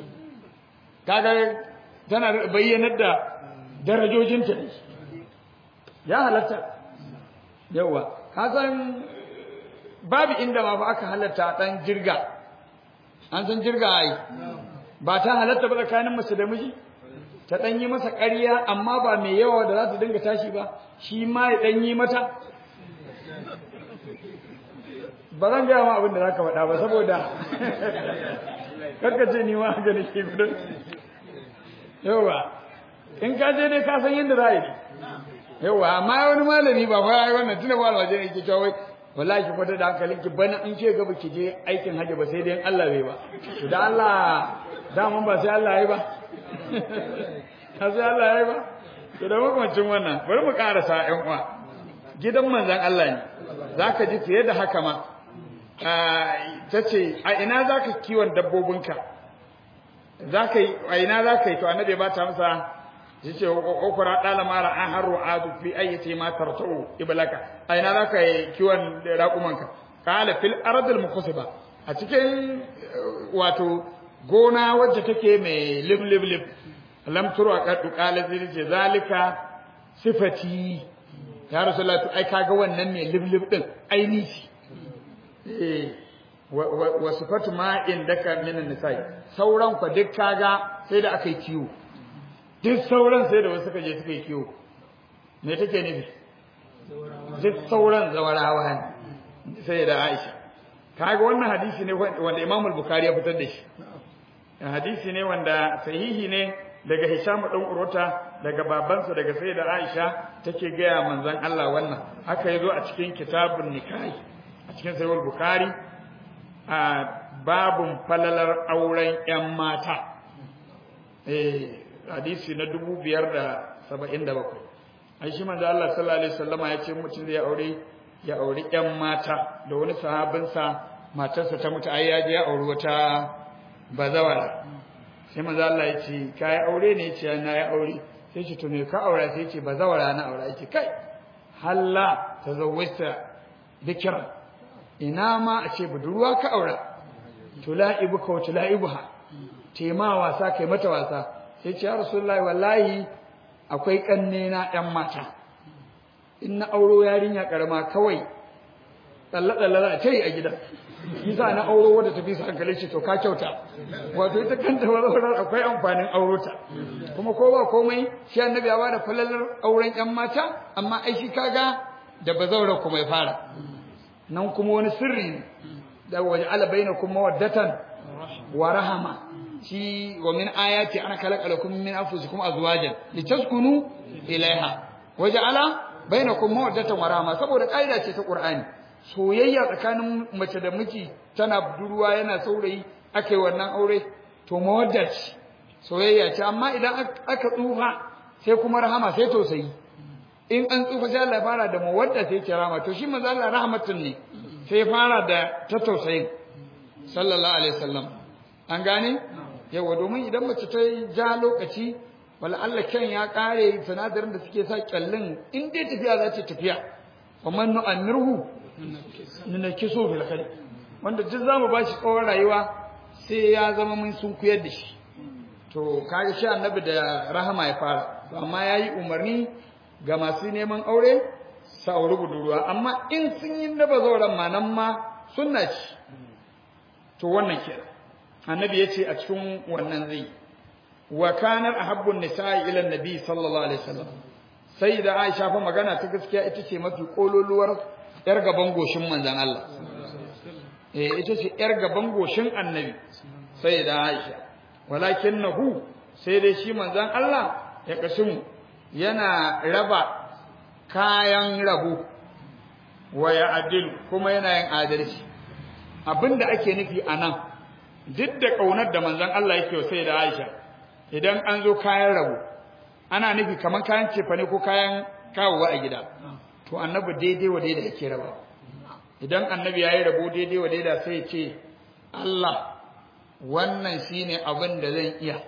kaga tana bayyanar da darajojinta ne ya halatta yawa ka san babu inda ma ba aka halatta dan jirga an san jirga ai ba ta halatta ba tsakanin mace da miji ta dan yi masa ƙarya amma ba mai yawa da za ta dinga tashi ba shi ma ya dan yi mata ba zan gaya ma abin da zaka faɗa ba saboda karka ce ni ma ga nake gudu yawa in ka je dai ka san yadda za a yi yawa amma wani malami ba fa yayi wannan tuna ba waje ne yake cewa wai wallahi ki kwata da hankalin ki bana in ce gaba ki je aikin haji ba sai dai Allah bai ba to da Allah daman ba sai Allah yayi ba sai Allah yayi ba to da hukuncin wannan bari mu karasa ƴan uwa gidan manzon Allah ne zaka ji fiye da haka ma tace a ina zaka kiwon dabbobinka zaka yi a ina zaka yi to annabi ba ta masa yace ukura dala mara an haru adu fi ayyati ma tartu iblaka a ina zaka yi kiwon raƙumanka qala fil ardil mukhsiba a cikin wato gona wacce take mai lib lam turu aqadu qala zalika sifati ya rasulullahi ai kaga wannan mai lib din aini shi wa sifatu ma indaka minan nisa'i sauran ku duk kaga sai da akai kiwo duk sauran sai da wasu suka je suka yi kiwo me take nufi duk sauran zawarawa ne sai da Aisha kaga wannan hadisi ne wanda Imam al-Bukhari ya fitar da shi hadisi ne wanda sahihi ne daga Hisham dan Urwata daga babansa daga Sayyida Aisha take gaya manzon Allah wannan haka yazo a cikin kitabun nikahi a cikin Sahih al-Bukhari a babun falalar auren ƴan mata hadisi na 577 ai shi manzo Allah sallallahu alaihi wasallama ya ce mutum zai ya aure ƴan mata da wani sahabinsa matarsa ta mutu ai ya je ya aure wata bazawara sai manzo Allah ya ce kai aure ne ce na ya aure sai ce to me ka aura sai ce bazawara na aura yake kai halla tazawwata bikra ina ma a ce budurwa ka aura tulaibuka wa tulaibuha tema wasa kai mata wasa sai ce ya rasulullahi wallahi akwai kanne na ɗan mata in na auro yarinya karama kawai tsalle za ta yi a gida yasa na auro wadda tafi su hankali ce to ka kyauta wato ita kanta wazawarar akwai amfanin aurota kuma ko ba komai shi annabi ya bada falalar auren ƴan mata amma ai shi kaga da bazaura kuma ya fara nan kuma wani sirri ne da waja'ala bainakum mawaddatan wa rahama shi wa min ayati ana khalaqalakum min anfusikum azwajan litaskunu ilaiha waja'ala bainakum mawaddatan wa rahama saboda kaida ce ta Qur'ani soyayya tsakanin mace da miji tana budurwa yana saurayi akai wannan aure to mawadda ce soyayya ce amma idan aka tsufa sai kuma rahama sai tausayi in an tsufa sai Allah ya fara da mawadda sai ce rahama to shi manzo Allah rahmatun ne sai fara da ta tausayin sallallahu alaihi wasallam an gane yawa domin idan mace ta ja lokaci wala Allah kyan ya kare sanadarin da suke sa kyallin in dai tafiya za ta tafiya wa man nu'amirhu kiso bil khalq wanda duk zamu bashi tsawon rayuwa sai ya zama mun sun kuyar da shi to kaga shi annabi da rahama ya fara amma yayi umarni ga masu neman aure su auri budurwa amma in sun yi na bazoran ma nan ma sunna ce to wannan kenan annabi yace a cikin wannan zai wa kana ahabbun nisa'i ila annabi sallallahu alaihi wasallam sai da Aisha fa magana ta gaskiya ita ce mafi kololuwar yar gaban goshin manzon Allah ita ce yar gaban goshin annabi sai da Aisha walakinahu sai dai shi manzon Allah ya kashimu yana raba kayan rabu wa ya adil kuma yana yin adalci abinda ake nufi anan duk da kaunar da manzon Allah yake sai da Aisha idan an zo kayan rabu ana nufi kaman kayan cefane ko kayan kawowa a gida to annabi daidai wa daidai yake raba idan annabi yayi rabo daidai wa daidai sai ya ce Allah wannan shine abin da zan iya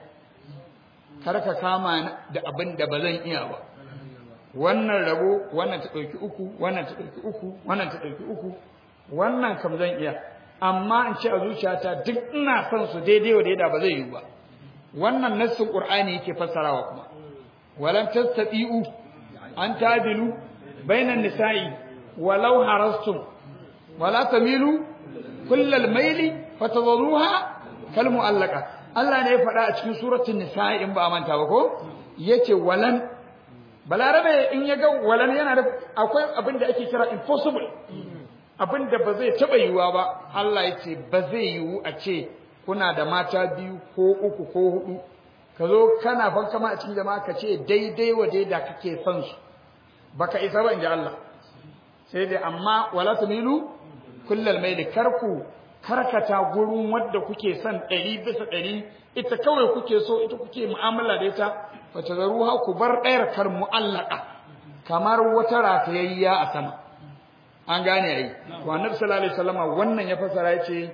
kar ka kama da abin da ba zan iya ba wannan rabo wannan ta dauki uku wannan ta dauki uku wannan ta dauki uku wannan kam zan iya amma in ce a zuciyata duk ina son su daidai wa daidai ba zai yi ba wannan nassin qur'ani yake fassarawa kuma walan tastati'u an ta'dilu bainan nisa'i walau harastum wala tamilu kullal maili fatadharuha kal mu'allaqa Allah ne ya faɗa a cikin suratul nisa'i in ba manta ba ko yace walan balarabe in yaga walan yana da akwai abin da ake kira impossible abin da ba zai taba yiwuwa ba Allah yace ba zai yiwu a ce kuna da mata biyu ko uku ko hudu ka zo kana fankama a cikin jama'a ka ce daidai wa daida kake son su baka isa ba inji Allah sai dai amma wala tamilu kullal maili karku karkata gurin wanda kuke son 100% ita kawai kuke so ita kuke mu'amala da ita wata zaruha ku bar ɗayar kar mu'allaka kamar wata ratayayya a sama an gane ai to annabi sallallahu alaihi wasallam wannan ya fasara yace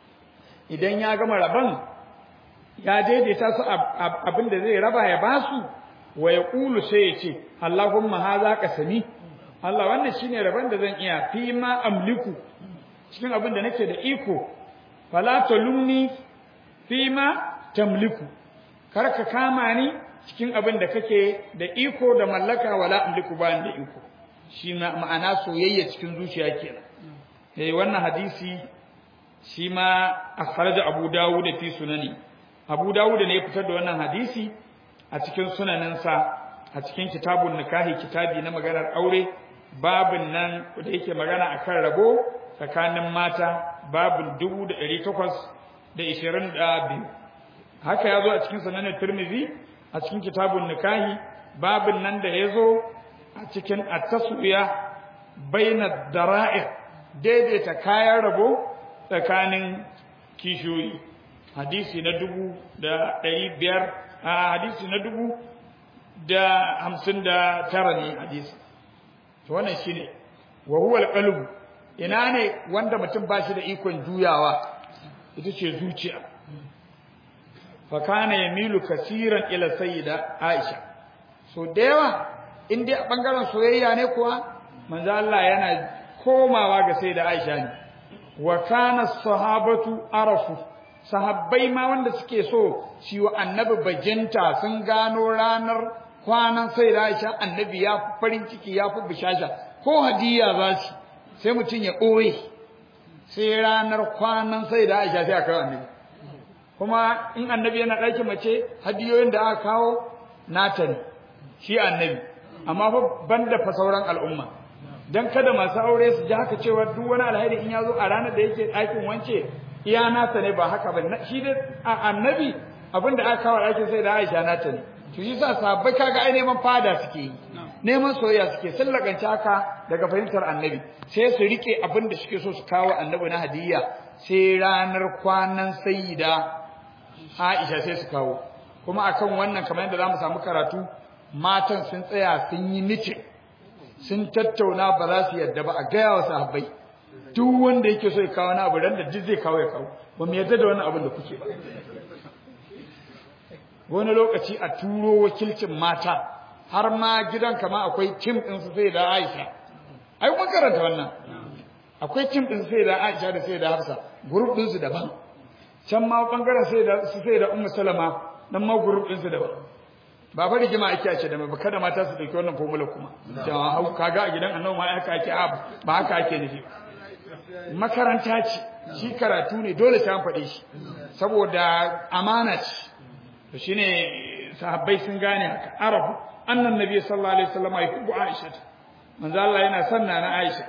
idan ya gama raban ya daidaita su abin da zai raba ya basu wa yaqulu sai yace Allahumma hadha qasami Allah wannan shine raban da zan iya fi ma amliku cikin abin da nake da iko fala talumni fi ma tamliku kar ka kama ni cikin abin da kake da iko da mallaka wala amliku ba da iko shi ma'ana soyayya cikin zuciya kenan wannan hadisi shi ma akhraja Abu Dawud fi sunani Abu Dawud ne ya fitar da wannan hadisi a cikin sunaninsa a cikin kitabun nikahi kitabi na maganar aure babin nan da yake magana akan rabo tsakanin mata babin 1822 haka yazo a cikin sunanin Tirmidhi a cikin kitabun nikahi babin nan da yazo a cikin at-taswiya baina dara'i daidaita kayan rabo tsakanin kishiyoyi hadisi na 1500 hadisi na 1059 ne hadisi to wannan shine wa huwa al-qalb ina ne wanda mutum bashi da ikon juyawa ita ce zuciya fa kana yamilu kaseeran ila sayyida Aisha so da yawa in dai a bangaren soyayya ne kuwa manzo Allah yana komawa ga sayyida Aisha ne wa kana sahabatu arafu sahabbai ma wanda suke so shi wa annabi bajinta sun gano ranar kwanan sayyida Aisha annabi ya fi farin ciki ya fi bishasha ko hadiya za shi sai mutun ya ɓoye sai ranar kwanan sayyida Aisha sai aka annabi kuma in annabi yana ɗaki mace hadiyoyin da aka kawo nata ne shi annabi amma fa banda fa sauran al'umma dan kada masu aure su ji haka cewa duk wani alheri in yazo a ranar da yake ɗakin wance iya nata ne ba haka ba shi da annabi abinda aka kawo ɗakin sai da Aisha nata ne to shi sa sahabbai kaga ai neman fada suke yi neman soyayya suke sun lakanci haka daga fahimtar annabi sai su rike abinda suke so su kawo annabi na hadiyya sai ranar kwanan sayyida Aisha sai su kawo kuma akan wannan kamar yadda zamu samu karatu matan sun tsaya sun yi mitin sun tattauna ba za su yadda ba a gaya wa sahabbai duk wanda yake so ya kawo na abu ran da duk zai kawo ya kawo ba mu yadda da wannan abin da kuke ba wani lokaci a turo wakilcin mata har ma gidan kama akwai kim din su sai da Aisha ai mun karanta wannan akwai tim din sai da Aisha da sai da Hafsa group din su daban can ma bangaren sai da Ummu Salama dan ma group din su daban ba fa rigima ake a ce da ba kada mata su dauki wannan formula kuma cewa hau kaga a gidan Annabi ma haka ake ba haka ake nufi makaranta ce shi karatu ne dole sai an faɗe shi saboda amana ce to shine sahabbai sun gane haka arafu annan nabi sallallahu alaihi wasallam yuhibbu Aisha manzo Allah yana son na Aisha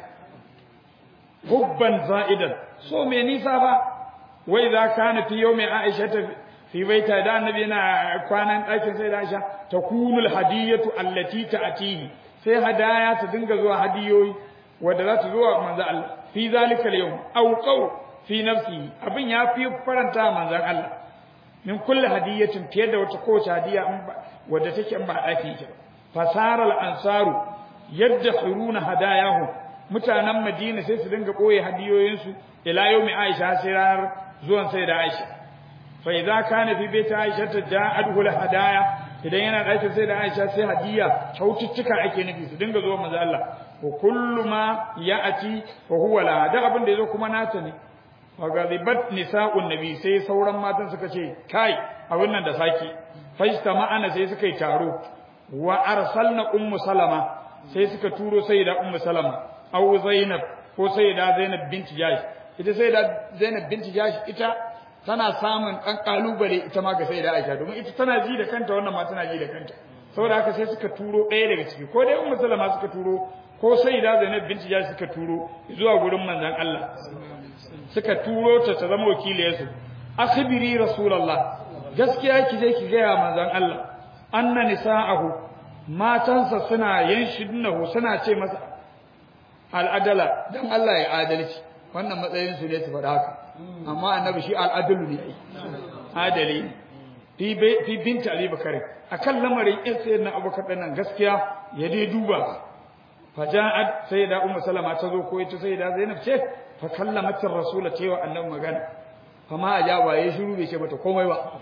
hubban za'idan so me nisa ba wai za kana fi yawmi Aisha fi baita da annabi yana kwanan ɗakin sai da Aisha takunul hadiyatu allati ta'tihi sai hadaya ta dinga zuwa hadiyoyi wanda za ta zuwa manzo Allah fi zalika al-yawm aw qaw fi nafsi abin ya fi faranta manzon Allah min kulli hadiyatin fiye da wata kowace hadiya wadda take in ba ɗaki ta fasara al-ansaru yadkhuruna hadayahu mutanen Madina sai su dinga koye hadiyoyinsu ila yawmi Aisha sai ranar zuwan sai da Aisha fa idza kana fi baiti Aisha ja'adhu al-hadaya idan yana ɗakin sai da Aisha sai hadiya kyaututtuka ake nufi su dinga zuwa manzo Allah wa kullu ma ya'ati fa huwa la da abin da yazo kuma nata ne wa ghadibat nisa'un nabi sai sauran matan suka ce kai abin nan da saki fajta ma'ana sai suka yi taro wa arsalna ummu salama sai suka turo sayyida ummu salama aw zainab ko sayyida zainab binti jash ita sayyida zainab binti jash ita tana samun dan kalubale ita ma ga sayyida aisha domin ita tana ji da kanta wannan ma tana ji da kanta saboda haka sai suka turo ɗaya daga ciki ko dai ummu salama suka turo ko sayyida zainab binti jash suka turo zuwa gurin manzon Allah suka turo ta zama wakiliyarsu akhbiri rasulullah gaskiya ki je ki ga manzon Allah anna nisa'ahu matansa suna yanshidnahu suna ce masa al'adala dan Allah ya adalci wannan matsayin su ne su faɗa haka amma annabi shi al'adalu ne adali fi binti Ali Bakari akan lamarin in sayyidina Abubakar nan gaskiya ya dai duba faja'at sayyida Ummu Salama ta zo ko ita sayyida Zainab ce fa kallamat ar-rasul ta wa annabi magana fama ajaba ya shiru bai ce mata komai ba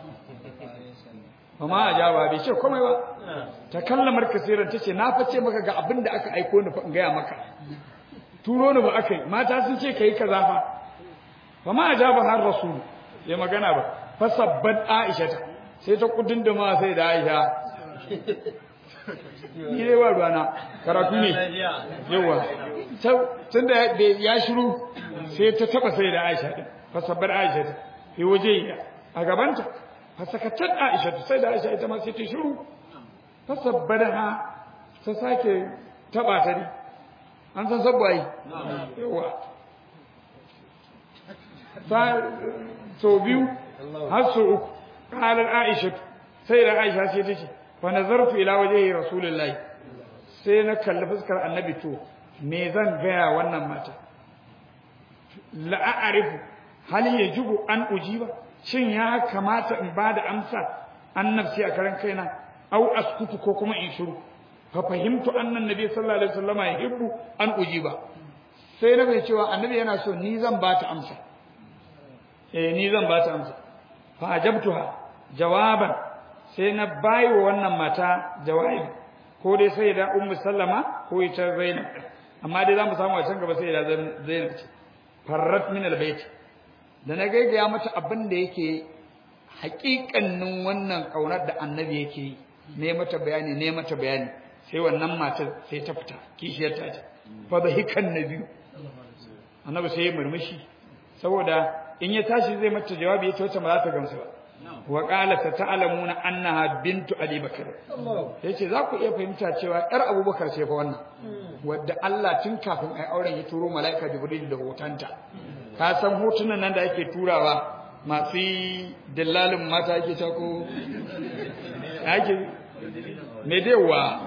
fama ajaba bai ce komai ba ta kallamar kasiran tace na face maka ga abin da aka aiko ni fa in ga maka turo ni ba akai mata sun ce kai kaza fa fama ajaba har rasul ya magana ba fa sabbat Aisha sai ta kudin da ma sai da Aisha ni dai wa ruwana karatu ne yawa tunda ya shiru sai ta taba sai da Aisha din fa sabbat Aisha ta fi waje a gabanta fa sakatat Aisha sai da Aisha ita ma sai ta shiru fa sabbaraha ta sake taba ta ne an san sabbai yawa so biyu har so uku qalat Aisha sai da Aisha sai ta ce fa nazartu ila wajhi rasulullahi sai na kalli fuskar annabi to me zan gaya wannan mata la a'rifu hal yajibu an ujiba shin ya kamata in bada amsa annabci a karan kaina au askutu ko kuma in shiru fa fahimtu annan nabi sallallahu alaihi wasallam yuhibbu an ujiba sai na bai cewa annabi yana so ni zan bata amsa ni zan bata amsa fa ajabtuha jawaban sai na bayo wannan mata jawabi ko dai sai da ummu sallama ko ita zainab amma dai zamu samu a can gaba sai da zainab ce farrat min albayt da na gaigaya mata abin da yake haƙiƙanin wannan kaunar da annabi yake yi ne mata bayani sai wannan matar sai ta fita kishiyar ta ce fa dhahikan nabi annabi sai ya murmushi saboda in ya tashi zai mata jawabi ya ce wacce ba za ta gamsu ba wa qalat ta'lamuna annaha bintu Ali Bakr yace za ku iya fahimta cewa yar Abubakar ce fa wannan wanda Allah tun kafin ai auren ya turo malaika Jibril da hotanta ka san hotunan nan da ake turawa masu dillalin mata ake ta ko ake me dewa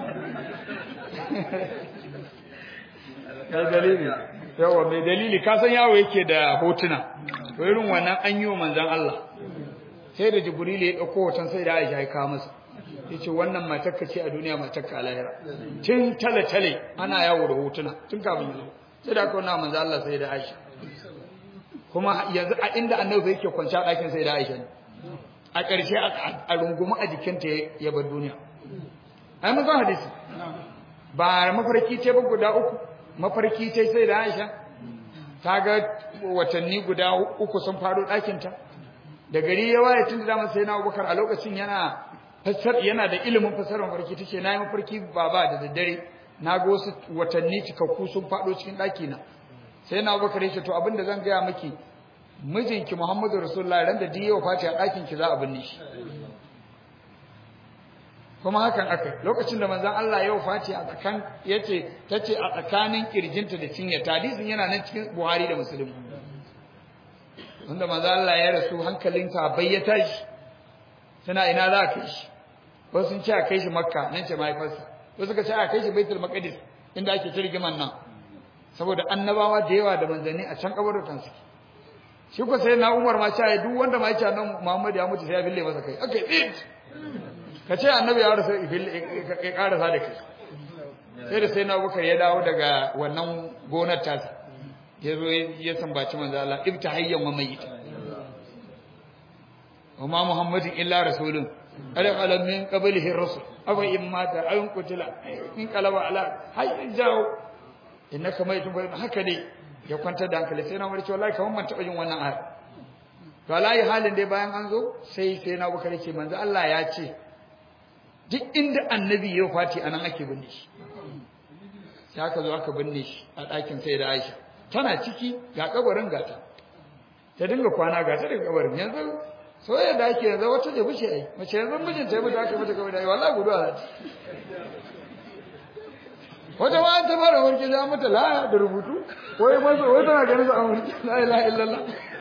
kai dalili yawa me dalili ka san yawo yake da hotuna to irin wannan an yi wa manzon Allah sai da Jibril ya dauko hoton sai da Aisha ya kawo masa yace wannan matarka ce a duniya matarka a lahira tun tale ana yawo da hotuna tun kafin yanzu sai da aka wannan manzo Allah sai da Aisha kuma yanzu a inda annabi yake kwance a ɗakin sai da Aisha ne a ƙarshe a rungumi a jikinta ya bar duniya ai mun san hadisi ba mafarki ce ba guda uku mafarki ce sai da Aisha ta ga watanni guda 3 sun faɗo ɗakinta da gari ya waye tun da dama sai na Abubakar a lokacin yana da ilimin fasarar mafarki tace nayi mafarki baba da daddare naga wasu watanni cikakku sun faɗo cikin ɗakina sai na Abubakar ya ce to abinda zan gaya miki mijinki Muhammadu Rasulullahi ran da diye wafati a ɗakin ki za a binne shi kuma hakan aka lokacin da manzon Allah ya wafati a tsakan tace a tsakanin kirjinta da cinyarta hadisin yana nan cikin Buhari da Muslim wanda manzon Allah ya rasu hankalinta bayyata shi tana ina za ka kai shi wasu sun ce a kai shi Makka nan ce mahaifarsa wasu suka ce a kai shi Baitul Maqdis inda ake kirgiman nan saboda annabawa da yawa da manzanni a can kabarukan su shi ko sai na Umar ma cewa duk wanda ma yake nan Muhammad ya mutu sai ya bille masa kai akai tsit kace annabi ya rasu ya karasa da kai sai da sai na Abubakar ya dawo daga wannan gonar tasa ya zo ya sambaci manzo Allah ibtahayyan wa mayyit wa ma Muhammadin illa rasulun ala min qablihi ar-rusul aw in mata aw in qutila in qalaba ala hayy jaw innaka maytun haka ne ya kwantar da hankali sai na warke wallahi kaman ban taba yin wannan ayat to wallahi halin dai bayan an zo sai na Abubakar yake manzo Allah ya ce duk inda annabi ya fati anan ake binne shi sai aka zo aka binne shi a ɗakin sai da Aisha tana ciki ga kabarin gata ta dinga kwana gata daga kabarin yanzu soyayya da ake yanzu wata jabi ce ai mace yanzu mijin ta mutu aka mata kabarin wallahi guduwa za ta wata ma ta fara warke za mata la da rubutu wai masa wai tana ganin sa amurki la ilaha illallah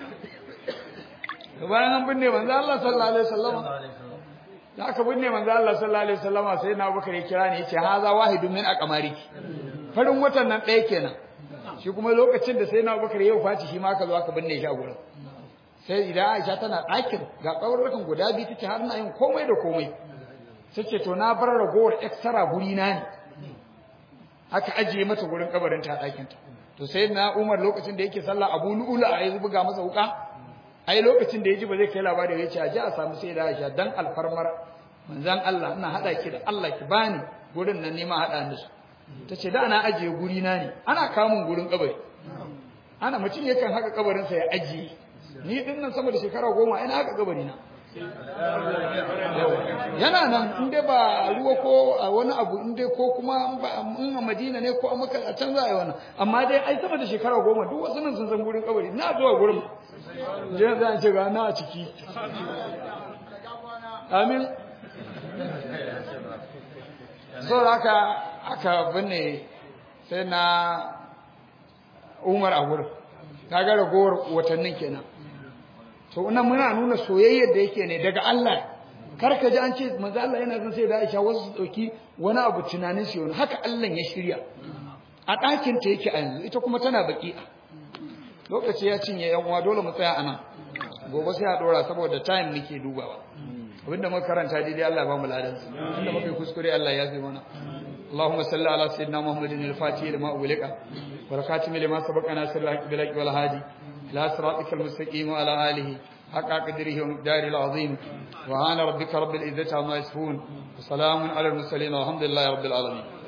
bayan an binne manzo Allah sallallahu alaihi wasallam da aka binne manzo Allah sallallahu alaihi wasallam sai na Abubakar ya kira ni yace haza wahidun min aqmariki farin watan nan ɗaya kenan shi kuma lokacin da sai na Abubakar ya wafati shi ma aka zo aka binne shi a gurin sai idan Aisha tana ɗakin ga kawarrukan guda biyu tace har na yin komai da komai sace to na bar ragowar extra guri na ne aka ajiye mata gurin kabarin ta ɗakin ta to sai na Umar lokacin da yake sallah Abu Lu'lu'a ya buga masa wuka ai lokacin da yaji ba zai kai labari ya ce aje a samu sai da Aisha dan alfarmar manzon Allah ina hada ki da Allah ki bani gurin nan ne ma hada ni su tace da ana ajiye guri na ne ana kamun gurin kabari ana mutum yakan haka kabarin sa ya ajiye ni din nan sama da shekara 10 ina haka kabari na yana nan in dai ba ruwa ko wani abu in dai ko kuma in a Madina ne ko a Makka a can za a yi wannan amma dai ai sama da shekara 10 duk wasu nan sun san gurin kabari na zuwa gurin je zan ce ga na a ciki amin so aka binne sai na Umar a gurin kaga ragowar watannin kenan to wannan muna nuna soyayyar da yake ne daga Allah kar ka ji an ce manzo Allah yana son sai da Aisha wasu su dauki wani abu tunanin shi wani haka Allah ya shirya a ɗakin ta yake a yanzu ita kuma tana baki lokaci ya cinye yan uwa dole mu tsaya anan gobe sai a dora saboda time muke dubawa abinda muka karanta daidai Allah ba mu ladan inda muka yi kuskure Allah ya zai mana اللهم صل على سيدنا محمد الفاتح لما أغلق والخاتم لما سبق ناصر الحق بالحق والهادي إلى صراطك المستقيم وعلى آله حق قدره ومقداره العظيم وعن ربك رب العزة عما يصفون وسلام على المرسلين والحمد لله رب العالمين